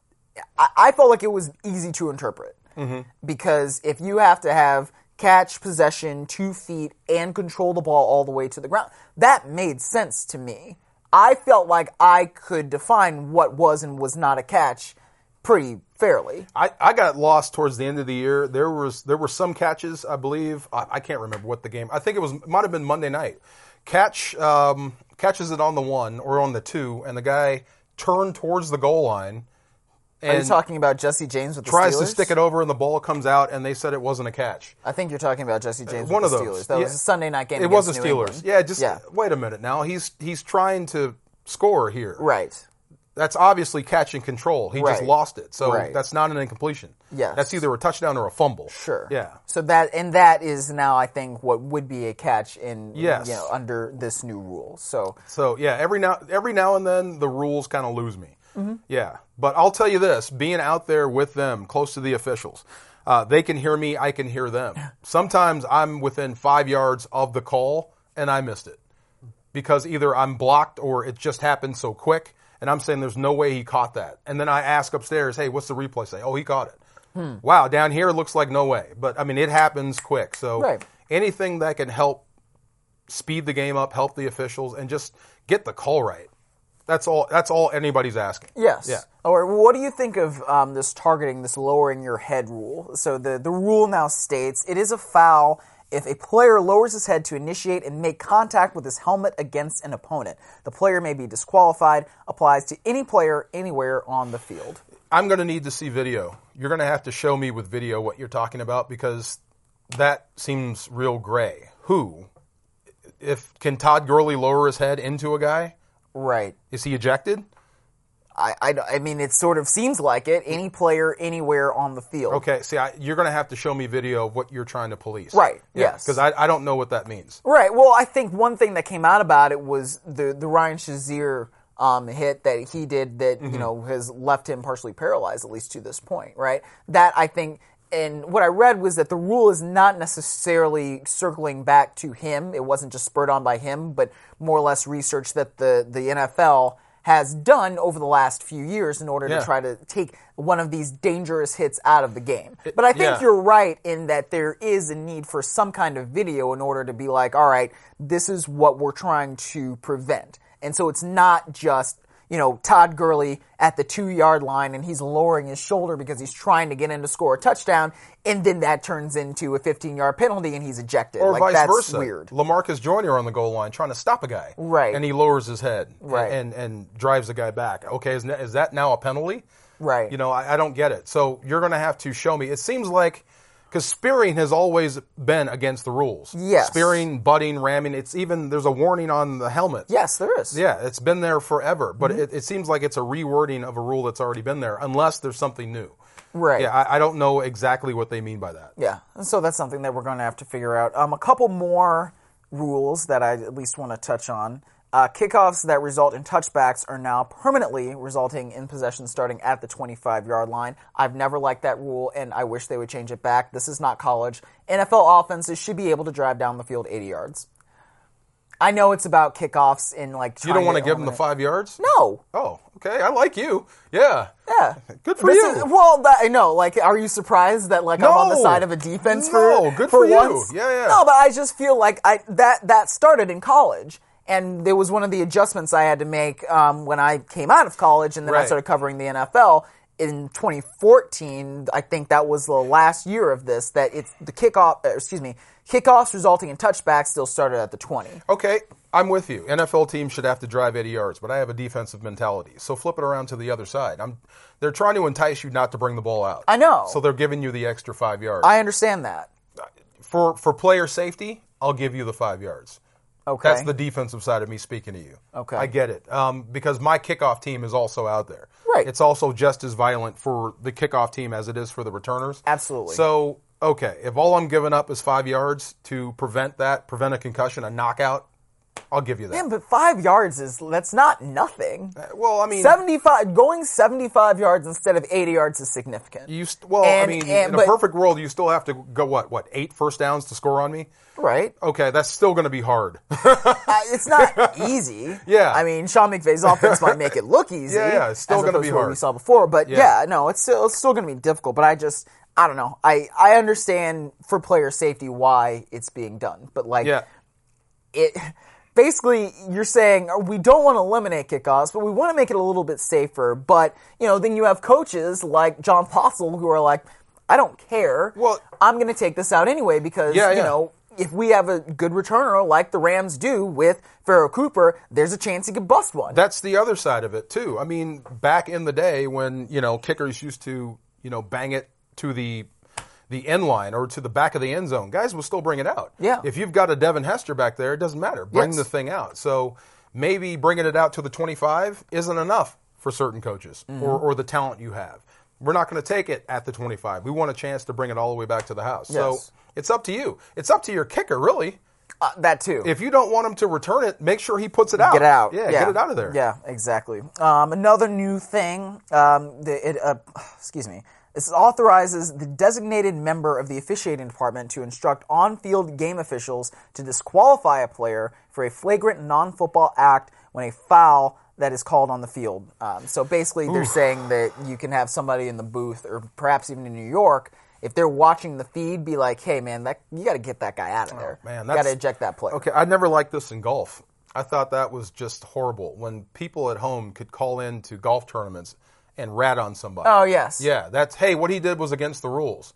[SPEAKER 1] I, I felt like it was easy to interpret. Mm-hmm. Because if you have to have catch, possession, two feet, and control the ball all the way to the ground, that made sense to me. I felt like I could define what was and was not a catch pretty fairly.
[SPEAKER 2] I, I got lost towards the end of the year. There was there were some catches, I believe. I, I can't remember what the game. I think it was might have been Monday night. Catch um, catches it on the one or on the two, and the guy turned towards the goal line.
[SPEAKER 1] Are
[SPEAKER 2] And
[SPEAKER 1] you talking about Jesse James with the
[SPEAKER 2] tries
[SPEAKER 1] Steelers?
[SPEAKER 2] to stick it over, and the ball comes out, and they said it wasn't a catch.
[SPEAKER 1] I think you're talking about Jesse James
[SPEAKER 2] One
[SPEAKER 1] with
[SPEAKER 2] of
[SPEAKER 1] the
[SPEAKER 2] those.
[SPEAKER 1] Steelers. That
[SPEAKER 2] Yeah.
[SPEAKER 1] was a Sunday night game
[SPEAKER 2] It
[SPEAKER 1] against
[SPEAKER 2] was the
[SPEAKER 1] New
[SPEAKER 2] Steelers.
[SPEAKER 1] England.
[SPEAKER 2] Yeah, just
[SPEAKER 1] Yeah.
[SPEAKER 2] wait a minute now. He's he's trying to score here.
[SPEAKER 1] Right.
[SPEAKER 2] That's obviously catch and control. He just
[SPEAKER 1] Right.
[SPEAKER 2] lost it. So
[SPEAKER 1] Right.
[SPEAKER 2] that's not an incompletion.
[SPEAKER 1] Yes.
[SPEAKER 2] That's either a touchdown or a fumble.
[SPEAKER 1] Sure.
[SPEAKER 2] Yeah.
[SPEAKER 1] So that and that is now I think what would be a catch in
[SPEAKER 2] Yes.
[SPEAKER 1] you know under this new rule. So
[SPEAKER 2] So yeah, every now every now and then the rules kind of lose me.
[SPEAKER 1] Mm-hmm.
[SPEAKER 2] Yeah, but I'll tell you this: being out there with them, close to the officials, uh, they can hear me, I can hear them. Sometimes I'm within five yards of the call and I missed it because either I'm blocked or it just happened so quick, and I'm saying there's no way he caught that. And then I ask upstairs, "Hey, what's the replay say?" "Oh, he caught it."
[SPEAKER 1] Hmm.
[SPEAKER 2] Wow, down here it looks like no way, but I mean it happens quick. So
[SPEAKER 1] Right.
[SPEAKER 2] anything that can help speed the game up, help the officials, and just get the call right. That's all. That's all anybody's asking.
[SPEAKER 1] yes.
[SPEAKER 2] Yeah.
[SPEAKER 1] Or what do you think of um, this targeting, this lowering your head rule? So the the rule now states it is a foul if a player lowers his head to initiate and make contact with his helmet against an opponent. The player may be disqualified. Applies to any player anywhere on the field.
[SPEAKER 2] I'm going to need to see video. You're going to have to show me with video what you're talking about because that seems real gray. Who? If can Todd Gurley lower his head into a guy?
[SPEAKER 1] Right.
[SPEAKER 2] Is he ejected?
[SPEAKER 1] I, I, I mean, it sort of seems like it. Any player, anywhere on the field.
[SPEAKER 2] Okay, see, I, you're going to have to show me video of what you're trying to police.
[SPEAKER 1] Right, yes.
[SPEAKER 2] Because I, I don't know what that means.
[SPEAKER 1] Right. Well, I think one thing that came out about it was the, the Ryan Shazier um, hit that he did that,
[SPEAKER 2] Mm-hmm.
[SPEAKER 1] you know, has left him partially paralyzed, at least to this point, right? That, I think, and what I read was that the rule is not necessarily circling back to him. It wasn't just spurred on by him, but more or less research that the, the N F L has done over the last few years in order
[SPEAKER 2] Yeah.
[SPEAKER 1] to try to take one of these dangerous hits out of the game. But I think
[SPEAKER 2] yeah.
[SPEAKER 1] you're right in that there is a need for some kind of video in order to be like, all right, this is what we're trying to prevent. And so it's not just, you know, Todd Gurley at the two-yard line and he's lowering his shoulder because he's trying to get in to score a touchdown, and then that turns into a fifteen-yard penalty and he's ejected.
[SPEAKER 2] Or
[SPEAKER 1] like,
[SPEAKER 2] vice
[SPEAKER 1] that's
[SPEAKER 2] versa.
[SPEAKER 1] Weird.
[SPEAKER 2] LaMarcus Joyner on the goal line trying to stop a guy.
[SPEAKER 1] Right.
[SPEAKER 2] And he lowers his head.
[SPEAKER 1] Right.
[SPEAKER 2] And, and drives the guy back. Okay, is, is that now a penalty?
[SPEAKER 1] Right.
[SPEAKER 2] You know, I, I don't get it. So you're going to have to show me. It seems like, because spearing has always been against the rules.
[SPEAKER 1] Yes.
[SPEAKER 2] Spearing, butting, ramming. It's even, there's a warning on the helmet.
[SPEAKER 1] Yes, there is.
[SPEAKER 2] Yeah, it's been there forever. But
[SPEAKER 1] Mm-hmm.
[SPEAKER 2] it, it seems like it's a rewording of a rule that's already been there, unless there's something new.
[SPEAKER 1] Right.
[SPEAKER 2] Yeah, I, I don't know exactly what they mean by that.
[SPEAKER 1] Yeah, and so that's something that we're going to have to figure out. Um, a couple more rules that I at least want to touch on. Uh, kickoffs that result in touchbacks are now permanently resulting in possession starting at the twenty-five-yard line. I've never liked that rule, and I wish they would change it back. This is not college. N F L offenses should be able to drive down the field eighty yards. I know it's about kickoffs and like.
[SPEAKER 2] You don't want to give them the
[SPEAKER 1] eliminate-
[SPEAKER 2] five yards?
[SPEAKER 1] No.
[SPEAKER 2] Oh, okay. I like you. Yeah.
[SPEAKER 1] Yeah.
[SPEAKER 2] Good for
[SPEAKER 1] This
[SPEAKER 2] you.
[SPEAKER 1] is- well, that, I know. Like, are you surprised that like I'm on the
[SPEAKER 2] No.
[SPEAKER 1] side of a defense for
[SPEAKER 2] No, good for you.
[SPEAKER 1] once?
[SPEAKER 2] Yeah, yeah.
[SPEAKER 1] No, but I just feel like I that that started in college, and there was one of the adjustments I had to make um, when I came out of college, and then I
[SPEAKER 2] Right.
[SPEAKER 1] started covering the N F L. In twenty fourteen, I think that was the last year of this, that it's the kickoff, uh, excuse me, kickoffs resulting in touchbacks still started at the twenty.
[SPEAKER 2] Okay, I'm with you. N F L teams should have to drive eighty yards, but I have a defensive mentality. So flip it around to the other side. I'm, they're trying to entice you not to bring the ball out.
[SPEAKER 1] I know.
[SPEAKER 2] So they're giving you the extra five yards.
[SPEAKER 1] I understand that.
[SPEAKER 2] For for player safety, I'll give you the five yards.
[SPEAKER 1] Okay.
[SPEAKER 2] That's the defensive side of me speaking to you.
[SPEAKER 1] Okay.
[SPEAKER 2] I get it. Um, because my kickoff team is also out there.
[SPEAKER 1] Right.
[SPEAKER 2] It's also just as violent for the kickoff team as it is for the returners.
[SPEAKER 1] Absolutely.
[SPEAKER 2] So, okay, if all I'm giving up is five yards to prevent that, prevent a concussion, a knockout, I'll give you that.
[SPEAKER 1] Man, but five yards is, that's not nothing.
[SPEAKER 2] Well, I mean,
[SPEAKER 1] seventy-five going seventy-five yards instead of eighty yards is significant.
[SPEAKER 2] you st- well,
[SPEAKER 1] And-
[SPEAKER 2] I mean,
[SPEAKER 1] and-
[SPEAKER 2] in
[SPEAKER 1] but-
[SPEAKER 2] a perfect world, you still have to go what, what, eight first downs to score on me?
[SPEAKER 1] Right?
[SPEAKER 2] Okay, that's still going to be hard.
[SPEAKER 1] Uh, it's not easy.
[SPEAKER 2] Yeah.
[SPEAKER 1] I mean, Sean McVay's offense might make it look easy.
[SPEAKER 2] Yeah, yeah, it's still
[SPEAKER 1] as
[SPEAKER 2] gonna
[SPEAKER 1] opposed
[SPEAKER 2] be
[SPEAKER 1] to what
[SPEAKER 2] hard.
[SPEAKER 1] we saw before. But
[SPEAKER 2] Yeah.
[SPEAKER 1] yeah, no, it's still it's still going to be difficult. But I just, I don't know. I I understand for player safety why it's being done. But like,
[SPEAKER 2] Yeah.
[SPEAKER 1] it. Basically, you're saying we don't want to eliminate kickoffs, but we want to make it a little bit safer. But, you know, then you have coaches like John Postle who are like, I don't care.
[SPEAKER 2] Well-
[SPEAKER 1] I'm going to take this out anyway because,
[SPEAKER 2] Yeah,
[SPEAKER 1] you
[SPEAKER 2] yeah.
[SPEAKER 1] know, if we have a good returner like the Rams do with Pharaoh Cooper, there's a chance he could bust one.
[SPEAKER 2] That's the other side of it too. I mean, back in the day when, you know, kickers used to, you know, bang it to the the end line or to the back of the end zone, guys will still bring it out.
[SPEAKER 1] Yeah.
[SPEAKER 2] If you've got a Devin Hester back there, it doesn't matter. Bring
[SPEAKER 1] Yes.
[SPEAKER 2] the thing out. So maybe bringing it out to the twenty-five isn't enough for certain coaches
[SPEAKER 1] Mm-hmm.
[SPEAKER 2] or, or the talent you have. We're not going to take it at the twenty-five. We want a chance to bring it all the way back to the house. So
[SPEAKER 1] Yes.
[SPEAKER 2] it's up to you. It's up to your kicker, really.
[SPEAKER 1] Uh, that too.
[SPEAKER 2] If you don't want him to return it, make sure he puts it out.
[SPEAKER 1] Get it out.
[SPEAKER 2] Yeah, get it out of there.
[SPEAKER 1] Yeah, exactly. Um, another new thing, um, the, it, uh, excuse me, this authorizes the designated member of the officiating department to instruct on-field game officials to disqualify a player for a flagrant non-football act when a foul that is called on the field. Um, so basically, they're saying that you can have somebody in the booth, or perhaps even in New York, if they're watching the feed, be like, "Hey, man, that you got to get that guy out of there.
[SPEAKER 2] Oh, man,
[SPEAKER 1] you
[SPEAKER 2] that's-
[SPEAKER 1] got to eject that player."
[SPEAKER 2] Okay, I never liked this in golf. I thought that was just horrible when people at home could call in to golf tournaments and rat on somebody.
[SPEAKER 1] Oh yes.
[SPEAKER 2] Yeah, that's, hey, what he did was against the rules.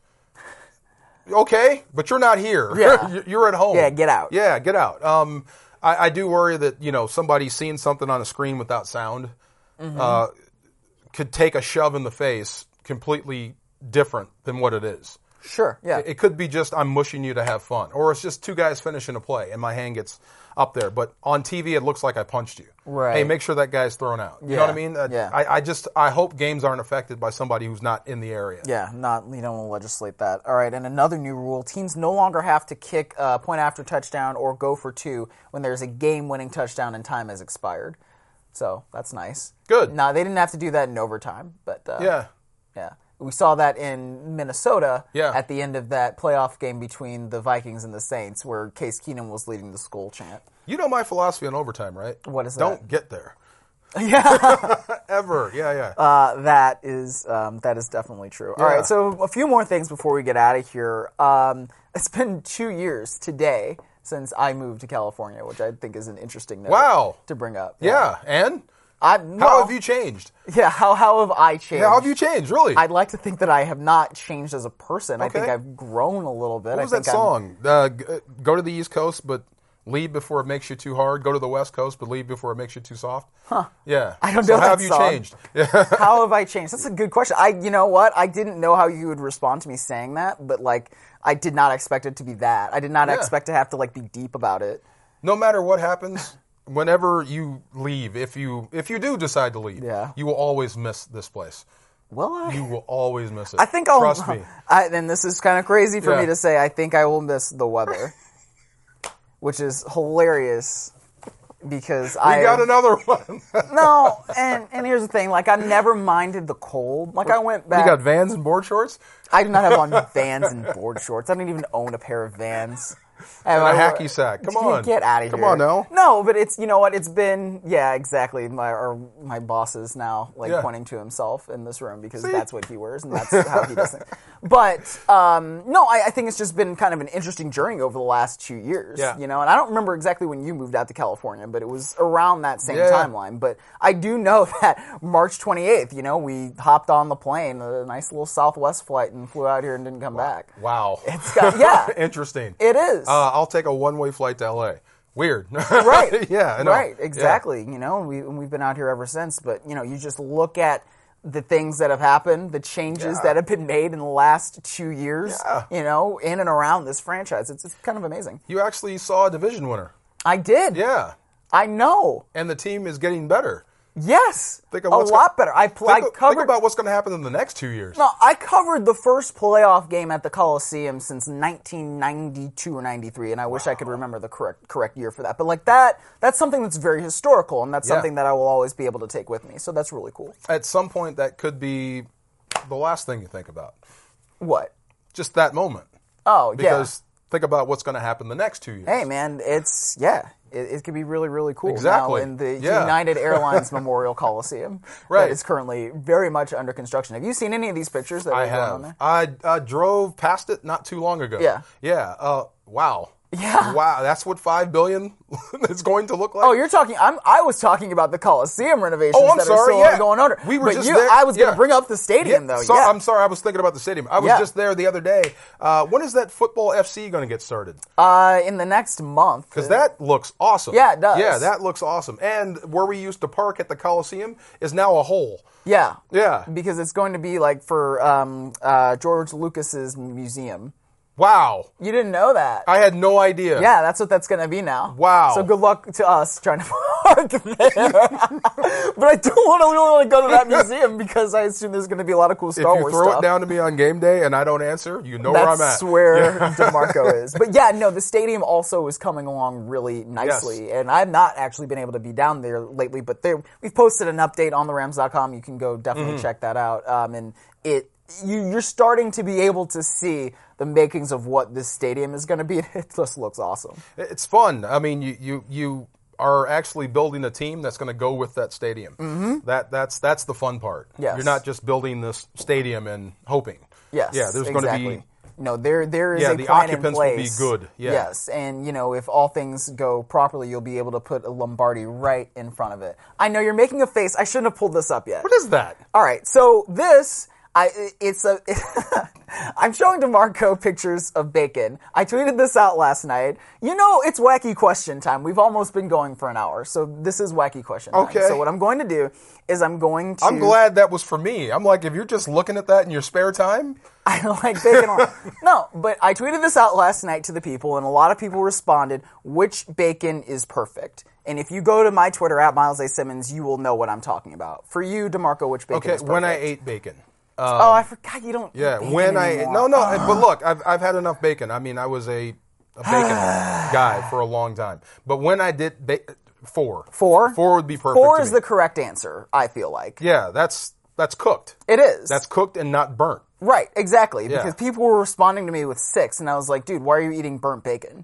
[SPEAKER 2] Okay, but you're not here.
[SPEAKER 1] Yeah.
[SPEAKER 2] You're- you're at home.
[SPEAKER 1] Yeah, get out.
[SPEAKER 2] Yeah, get out. Um, I, I do worry that, you know, somebody seeing something on a screen without sound
[SPEAKER 1] Mm-hmm.
[SPEAKER 2] uh, could take a shove in the face completely different than what it is.
[SPEAKER 1] Sure. Yeah.
[SPEAKER 2] It could be just I'm mushing you to have fun, or it's just two guys finishing a play and my hand gets up there. But on T V, it looks like I punched you.
[SPEAKER 1] Right.
[SPEAKER 2] Hey, make sure that guy's thrown out. You know
[SPEAKER 1] Yeah.
[SPEAKER 2] what I mean? Uh,
[SPEAKER 1] Yeah.
[SPEAKER 2] I, I just I hope games aren't affected by somebody who's not in the area.
[SPEAKER 1] Yeah, not you don't want to legislate that. All right, and another new rule: teams no longer have to kick a point after touchdown or go for two when there's a game-winning touchdown and time has expired. So that's nice.
[SPEAKER 2] Good.
[SPEAKER 1] Now they didn't have to do that in overtime, but uh,
[SPEAKER 2] Yeah.
[SPEAKER 1] yeah, we saw that in Minnesota
[SPEAKER 2] Yeah.
[SPEAKER 1] at the end of that playoff game between the Vikings and the Saints, where Case Keenum was leading the Skol chant.
[SPEAKER 2] You know my philosophy on overtime, right?
[SPEAKER 1] What is that?
[SPEAKER 2] Don't get there.
[SPEAKER 1] Yeah.
[SPEAKER 2] Ever. Yeah, yeah.
[SPEAKER 1] Uh, that is um, that is definitely true. All
[SPEAKER 2] Yeah.
[SPEAKER 1] right, so a few more things before we get out of here. Um, it's been two years today since I moved to California, which I think is an interesting note
[SPEAKER 2] Wow.
[SPEAKER 1] to bring up.
[SPEAKER 2] yeah. And?
[SPEAKER 1] I,
[SPEAKER 2] How
[SPEAKER 1] well,
[SPEAKER 2] have you changed?
[SPEAKER 1] Yeah, how how have I changed?
[SPEAKER 2] How have you changed, really?
[SPEAKER 1] I'd like to think that I have not changed as a person. I think
[SPEAKER 2] Okay.
[SPEAKER 1] I've grown a little bit.
[SPEAKER 2] What
[SPEAKER 1] I
[SPEAKER 2] was
[SPEAKER 1] think
[SPEAKER 2] that song? Uh, g- go to the East Coast, but leave before it makes you too hard. Go to the West Coast, but leave before it makes you too soft. Huh. Yeah.
[SPEAKER 1] I don't
[SPEAKER 2] so
[SPEAKER 1] know
[SPEAKER 2] how
[SPEAKER 1] that
[SPEAKER 2] have you
[SPEAKER 1] song.
[SPEAKER 2] changed? Yeah.
[SPEAKER 1] How have I changed? That's a good question. I, you know what? I didn't know how you would respond to me saying that, but like, I did not expect it to be that. I did not
[SPEAKER 2] Yeah.
[SPEAKER 1] expect to have to like be deep about it.
[SPEAKER 2] No matter what happens, whenever you leave, if you if you do decide to leave,
[SPEAKER 1] Yeah.
[SPEAKER 2] you will always miss this place.
[SPEAKER 1] Well, I,
[SPEAKER 2] You will always miss it.
[SPEAKER 1] I think I'll.
[SPEAKER 2] Trust me.
[SPEAKER 1] I, and this is kind of crazy for
[SPEAKER 2] Yeah.
[SPEAKER 1] me to say. I think I will miss the weather, which is hilarious because I
[SPEAKER 2] We got another one.
[SPEAKER 1] no. And and here's the thing: like I never minded the cold. Like I went back.
[SPEAKER 2] You got Vans and board shorts?
[SPEAKER 1] I do not have on Vans and board shorts. I don't even own a pair of Vans.
[SPEAKER 2] And a hacky sack. Come on.
[SPEAKER 1] Get out of here.
[SPEAKER 2] Come on now.
[SPEAKER 1] No, but it's, you know what, it's been, yeah, exactly. My or my boss is now like
[SPEAKER 2] Yeah.
[SPEAKER 1] pointing to himself in this room because
[SPEAKER 2] See?
[SPEAKER 1] that's what he wears and that's how he does things. But, um, no, I, I think it's just been kind of an interesting journey over the last two years,
[SPEAKER 2] Yeah.
[SPEAKER 1] you know, and I don't remember exactly when you moved out to California, but it was around that same
[SPEAKER 2] Yeah.
[SPEAKER 1] timeline. But I do know that March twenty-eighth, you know, we hopped on the plane, a nice little Southwest flight and flew out here and didn't come back.
[SPEAKER 2] Wow.
[SPEAKER 1] It's got, yeah,
[SPEAKER 2] Interesting.
[SPEAKER 1] it is.
[SPEAKER 2] Uh, I'll take a one-way flight to L A. Weird.
[SPEAKER 1] Right.
[SPEAKER 2] yeah, I know.
[SPEAKER 1] Right.
[SPEAKER 2] Yeah.
[SPEAKER 1] Exactly. You know, we we've been out here ever since. But you know, you just look at the things that have happened, the changes
[SPEAKER 2] Yeah.
[SPEAKER 1] that have been made in the last two years.
[SPEAKER 2] Yeah.
[SPEAKER 1] You know, in and around this franchise, it's, it's kind of amazing.
[SPEAKER 2] You actually saw a division winner.
[SPEAKER 1] I did.
[SPEAKER 2] Yeah.
[SPEAKER 1] I know.
[SPEAKER 2] And the team is getting better.
[SPEAKER 1] Yes.
[SPEAKER 2] Think of
[SPEAKER 1] a
[SPEAKER 2] what's
[SPEAKER 1] lot
[SPEAKER 2] go-
[SPEAKER 1] better. I pl- I
[SPEAKER 2] Think,
[SPEAKER 1] covered.
[SPEAKER 2] think about what's going to happen in the next two years.
[SPEAKER 1] No, I covered the first playoff game at the Coliseum since nineteen ninety-two or ninety-three, and I wish I could remember the correct correct year for that. But like that, that's something that's very historical, and that's
[SPEAKER 2] Yeah.
[SPEAKER 1] something that I will always be able to take with me. So that's really cool.
[SPEAKER 2] At some point, that could be the last thing you think about.
[SPEAKER 1] What?
[SPEAKER 2] Just that moment.
[SPEAKER 1] Oh,
[SPEAKER 2] Because think about what's going to happen the next two years.
[SPEAKER 1] yeah. Hey, man, it's yeah. It, it could be really, really cool.
[SPEAKER 2] Exactly.
[SPEAKER 1] Now in the
[SPEAKER 2] Yeah.
[SPEAKER 1] United Airlines Memorial Coliseum,
[SPEAKER 2] Right.
[SPEAKER 1] that is currently very much under construction. Have you seen any of these pictures that are
[SPEAKER 2] I
[SPEAKER 1] going on
[SPEAKER 2] have.
[SPEAKER 1] there?
[SPEAKER 2] I uh, drove past it not too long ago.
[SPEAKER 1] Yeah.
[SPEAKER 2] Yeah. Uh, wow.
[SPEAKER 1] Yeah.
[SPEAKER 2] Wow. That's what five billion is going to look like.
[SPEAKER 1] Oh, you're talking. I'm. I was talking about the Coliseum renovations
[SPEAKER 2] Oh, I'm
[SPEAKER 1] that
[SPEAKER 2] sorry,
[SPEAKER 1] are still
[SPEAKER 2] yeah.
[SPEAKER 1] going under.
[SPEAKER 2] We were
[SPEAKER 1] but
[SPEAKER 2] just
[SPEAKER 1] you,
[SPEAKER 2] there-
[SPEAKER 1] I was going to
[SPEAKER 2] yeah.
[SPEAKER 1] bring up the stadium though.
[SPEAKER 2] So-
[SPEAKER 1] yeah.
[SPEAKER 2] I'm sorry. I was thinking about the stadium. I was
[SPEAKER 1] Yeah.
[SPEAKER 2] just there the other day. Uh, when is that football F C going to get started?
[SPEAKER 1] Uh, in the next month.
[SPEAKER 2] Because that looks awesome.
[SPEAKER 1] Yeah, it does.
[SPEAKER 2] Yeah, that looks awesome. And where we used to park at the Coliseum is now a hole.
[SPEAKER 1] Yeah.
[SPEAKER 2] Yeah.
[SPEAKER 1] Because it's going to be like for um, uh, George Lucas's museum.
[SPEAKER 2] Wow.
[SPEAKER 1] You didn't know that.
[SPEAKER 2] I had no idea.
[SPEAKER 1] Yeah, that's what that's going to be now.
[SPEAKER 2] Wow.
[SPEAKER 1] So good luck to us trying to park there. But I don't want to really want to go to that museum because I assume there's going to be a lot of cool
[SPEAKER 2] If
[SPEAKER 1] Star
[SPEAKER 2] you
[SPEAKER 1] Wars
[SPEAKER 2] throw
[SPEAKER 1] stuff.
[SPEAKER 2] it down to me on game day and I don't answer, you know where I'm at.
[SPEAKER 1] That's where DeMarco is. But yeah, no, the stadium also is coming along really nicely.
[SPEAKER 2] Yes.
[SPEAKER 1] And I've not actually been able to be down there lately, but there, we've posted an update on the Rams dot com. You can go definitely
[SPEAKER 2] Mm-hmm.
[SPEAKER 1] check that out. Um, and it you, you're starting to be able to see the makings of what this stadium is going to be. It just looks awesome.
[SPEAKER 2] It's fun. I mean, you you, you are actually building a team that's going to go with that stadium. Mm-hmm. That that's that's the fun part.
[SPEAKER 1] Yes.
[SPEAKER 2] You're not just building this stadium and hoping.
[SPEAKER 1] Yes.
[SPEAKER 2] Yeah, there's
[SPEAKER 1] exactly.
[SPEAKER 2] going to be.
[SPEAKER 1] No, there there is
[SPEAKER 2] Yeah,
[SPEAKER 1] a
[SPEAKER 2] the
[SPEAKER 1] plan in
[SPEAKER 2] occupants will be
[SPEAKER 1] place.
[SPEAKER 2] good. Yeah.
[SPEAKER 1] Yes, and you know, if all things go properly, you'll be able to put a Lombardi right in front of it. I know you're making a face. I shouldn't have pulled this up yet.
[SPEAKER 2] What is that?
[SPEAKER 1] All right, so this, I it's a. I'm showing DeMarco pictures of bacon. I tweeted this out last night. You know, it's wacky question time. We've almost been going for an hour, so this is wacky question time.
[SPEAKER 2] Okay.
[SPEAKER 1] So what I'm going to do is I'm going to.
[SPEAKER 2] I'm glad that was for me. I'm like, if you're just looking at that in your spare time.
[SPEAKER 1] I like bacon. a lot. No, but I tweeted this out last night to the people, and a lot of people responded, which bacon is perfect? And if you go to my Twitter, at Miles A. Simmons, you will know what I'm talking about. For you, DeMarco, which bacon
[SPEAKER 2] Okay,
[SPEAKER 1] is perfect?
[SPEAKER 2] when I ate bacon.
[SPEAKER 1] oh, I forgot you don't
[SPEAKER 2] Yeah,
[SPEAKER 1] eat bacon
[SPEAKER 2] when I
[SPEAKER 1] anymore.
[SPEAKER 2] no no, but look, I've I've had enough bacon. I mean, I was a, a bacon guy for a long time. But when I did ba- four,
[SPEAKER 1] Four?
[SPEAKER 2] four would be perfect.
[SPEAKER 1] Four
[SPEAKER 2] to
[SPEAKER 1] is
[SPEAKER 2] me.
[SPEAKER 1] the correct answer, I feel like.
[SPEAKER 2] yeah. That's that's cooked.
[SPEAKER 1] It is.
[SPEAKER 2] That's cooked and not burnt.
[SPEAKER 1] Right, exactly.
[SPEAKER 2] Yeah.
[SPEAKER 1] Because people were responding to me with six, and I was like, dude, why are you eating burnt bacon?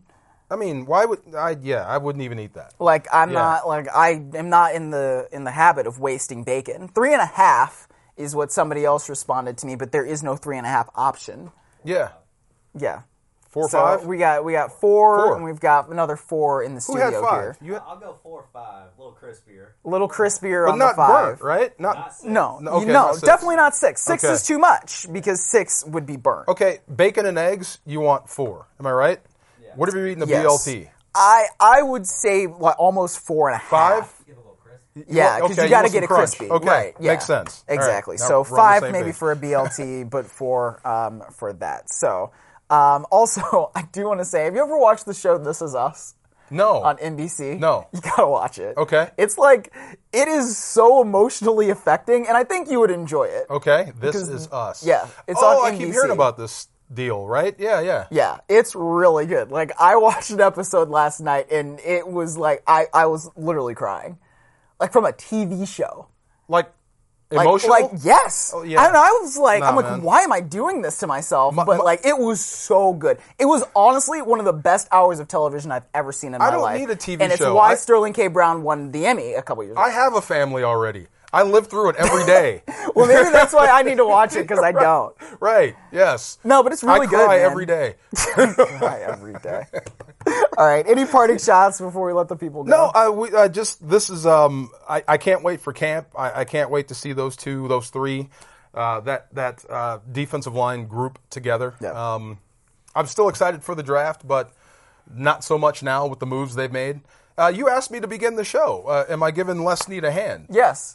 [SPEAKER 2] I mean, why would I? Yeah, I wouldn't even eat that.
[SPEAKER 1] Like I'm
[SPEAKER 2] Yeah.
[SPEAKER 1] not like I am not in the in the habit of wasting bacon. Three and a half is what somebody else responded to me, but there is no three and a half option.
[SPEAKER 2] Yeah,
[SPEAKER 1] Yeah.
[SPEAKER 2] four or
[SPEAKER 1] So
[SPEAKER 2] five.
[SPEAKER 1] we got we got four,
[SPEAKER 2] Four.
[SPEAKER 1] and we've got another four in the
[SPEAKER 2] Who
[SPEAKER 1] studio
[SPEAKER 2] had five?
[SPEAKER 1] here.
[SPEAKER 2] You had,
[SPEAKER 3] I'll go four or five, a little crispier.
[SPEAKER 1] A little crispier
[SPEAKER 2] but
[SPEAKER 1] on
[SPEAKER 2] not
[SPEAKER 1] the five.
[SPEAKER 2] burnt, right? Not.
[SPEAKER 3] Not six.
[SPEAKER 1] No,
[SPEAKER 2] No,
[SPEAKER 1] you-
[SPEAKER 2] okay,
[SPEAKER 1] no,
[SPEAKER 2] not six.
[SPEAKER 1] definitely not six. Six
[SPEAKER 2] Okay.
[SPEAKER 1] is too much because six would be burnt.
[SPEAKER 2] Okay, bacon and eggs. You want four? Am I right?
[SPEAKER 3] Yeah.
[SPEAKER 2] What have you eaten a
[SPEAKER 1] Yes.
[SPEAKER 2] B L T?
[SPEAKER 1] I I would say like almost four and a half.
[SPEAKER 2] Five?
[SPEAKER 3] Get a little crisp.
[SPEAKER 1] Yeah, because
[SPEAKER 2] Okay,
[SPEAKER 1] you got to
[SPEAKER 2] want
[SPEAKER 1] get
[SPEAKER 2] some
[SPEAKER 1] it
[SPEAKER 2] crunch.
[SPEAKER 1] crispy.
[SPEAKER 2] Okay,
[SPEAKER 1] right, yeah.
[SPEAKER 2] makes sense. All right,
[SPEAKER 1] Exactly.
[SPEAKER 2] now
[SPEAKER 1] So
[SPEAKER 2] we're on the
[SPEAKER 1] five
[SPEAKER 2] same
[SPEAKER 1] maybe
[SPEAKER 2] page.
[SPEAKER 1] for a B L T, but four um, for that. So um, also, I do want to say, have you ever watched the show This Is Us
[SPEAKER 2] No.
[SPEAKER 1] on N B C?
[SPEAKER 2] No.
[SPEAKER 1] You gotta watch it.
[SPEAKER 2] Okay.
[SPEAKER 1] It's like it is so emotionally affecting, and I think you would enjoy it.
[SPEAKER 2] Okay, this
[SPEAKER 1] Because-
[SPEAKER 2] is us.
[SPEAKER 1] yeah, it's
[SPEAKER 2] oh,
[SPEAKER 1] on
[SPEAKER 2] I
[SPEAKER 1] N B C.
[SPEAKER 2] keep hearing about this deal, right? Yeah, yeah.
[SPEAKER 1] Yeah, it's really good. Like I watched an episode last night, and it was like I I was literally crying, like from a T V show.
[SPEAKER 2] Like
[SPEAKER 1] Like,
[SPEAKER 2] emotional.
[SPEAKER 1] like yes.
[SPEAKER 2] Oh, yeah.
[SPEAKER 1] I don't know. I was like,
[SPEAKER 2] Nah,
[SPEAKER 1] I'm like,
[SPEAKER 2] man.
[SPEAKER 1] why am I doing this to myself?
[SPEAKER 2] My-
[SPEAKER 1] but
[SPEAKER 2] my-
[SPEAKER 1] like, it was so good. It was honestly one of the best hours of television I've ever seen in my
[SPEAKER 2] I don't
[SPEAKER 1] life.
[SPEAKER 2] need a T V
[SPEAKER 1] and it's
[SPEAKER 2] show.
[SPEAKER 1] why
[SPEAKER 2] I-
[SPEAKER 1] Sterling K. Brown won the Emmy a couple years ago.
[SPEAKER 2] I have a family already. I live through it every day.
[SPEAKER 1] Well, maybe that's why I need to watch it because I don't.
[SPEAKER 2] Right? Yes.
[SPEAKER 1] No, but it's really
[SPEAKER 2] I
[SPEAKER 1] good.
[SPEAKER 2] cry
[SPEAKER 1] man.
[SPEAKER 2] every day.
[SPEAKER 1] Cry every day. All right. Any parting shots before we let the people go?
[SPEAKER 2] No, I, we, I just this is um I, I can't wait for camp. I, I can't wait to see those two, those three, uh, that that uh, defensive line group together.
[SPEAKER 1] Yeah.
[SPEAKER 2] Um, I'm still excited for the draft, but not so much now with the moves they've made. Uh, you asked me to begin the show. Uh, am I giving Les Snead a hand?
[SPEAKER 1] Yes.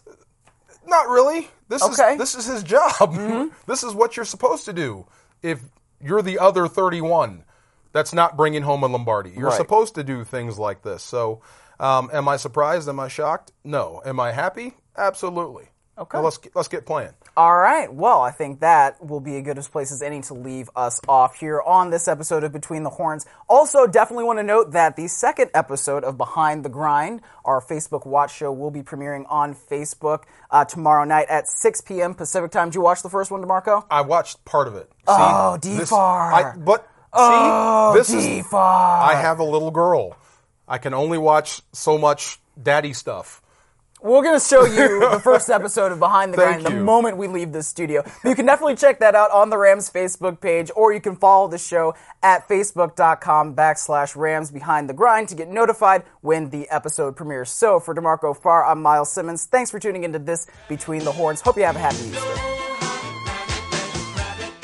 [SPEAKER 2] Not really. This
[SPEAKER 1] Okay.
[SPEAKER 2] is this is his job. This is what you're supposed to do. If you're the other thirty-one, that's not bringing home a Lombardi. You're
[SPEAKER 1] Right.
[SPEAKER 2] supposed to do things like this. So, um, am I surprised? Am I shocked? No. Am I happy? Absolutely.
[SPEAKER 1] Okay.
[SPEAKER 2] Now let's let's get playing.
[SPEAKER 1] All right. Well, I think that will be a good as place as any to leave us off here on this episode of Between the Horns. Also, definitely want to note that the second episode of Behind the Grind, our Facebook watch show, will be premiering on Facebook uh, tomorrow night at six p.m. Pacific time. Did you watch the first one, DeMarco?
[SPEAKER 2] I watched part of it. See,
[SPEAKER 1] Oh,
[SPEAKER 2] this-
[SPEAKER 1] D-Far.
[SPEAKER 2] I- But
[SPEAKER 1] Oh,
[SPEAKER 2] see, this is
[SPEAKER 1] D-Far.
[SPEAKER 2] I have a little girl. I can only watch so much daddy stuff.
[SPEAKER 1] We're going to show you the first episode of Behind the
[SPEAKER 2] Thank
[SPEAKER 1] Grind the
[SPEAKER 2] you.
[SPEAKER 1] moment we leave the studio. But you can definitely check that out on the Rams Facebook page, or you can follow the show at facebook.com backslash Rams Behind the Grind to get notified when the episode premieres. So for DeMarco Farr, I'm Miles Simmons. Thanks for tuning into this Between the Horns. Hope you have a happy Easter.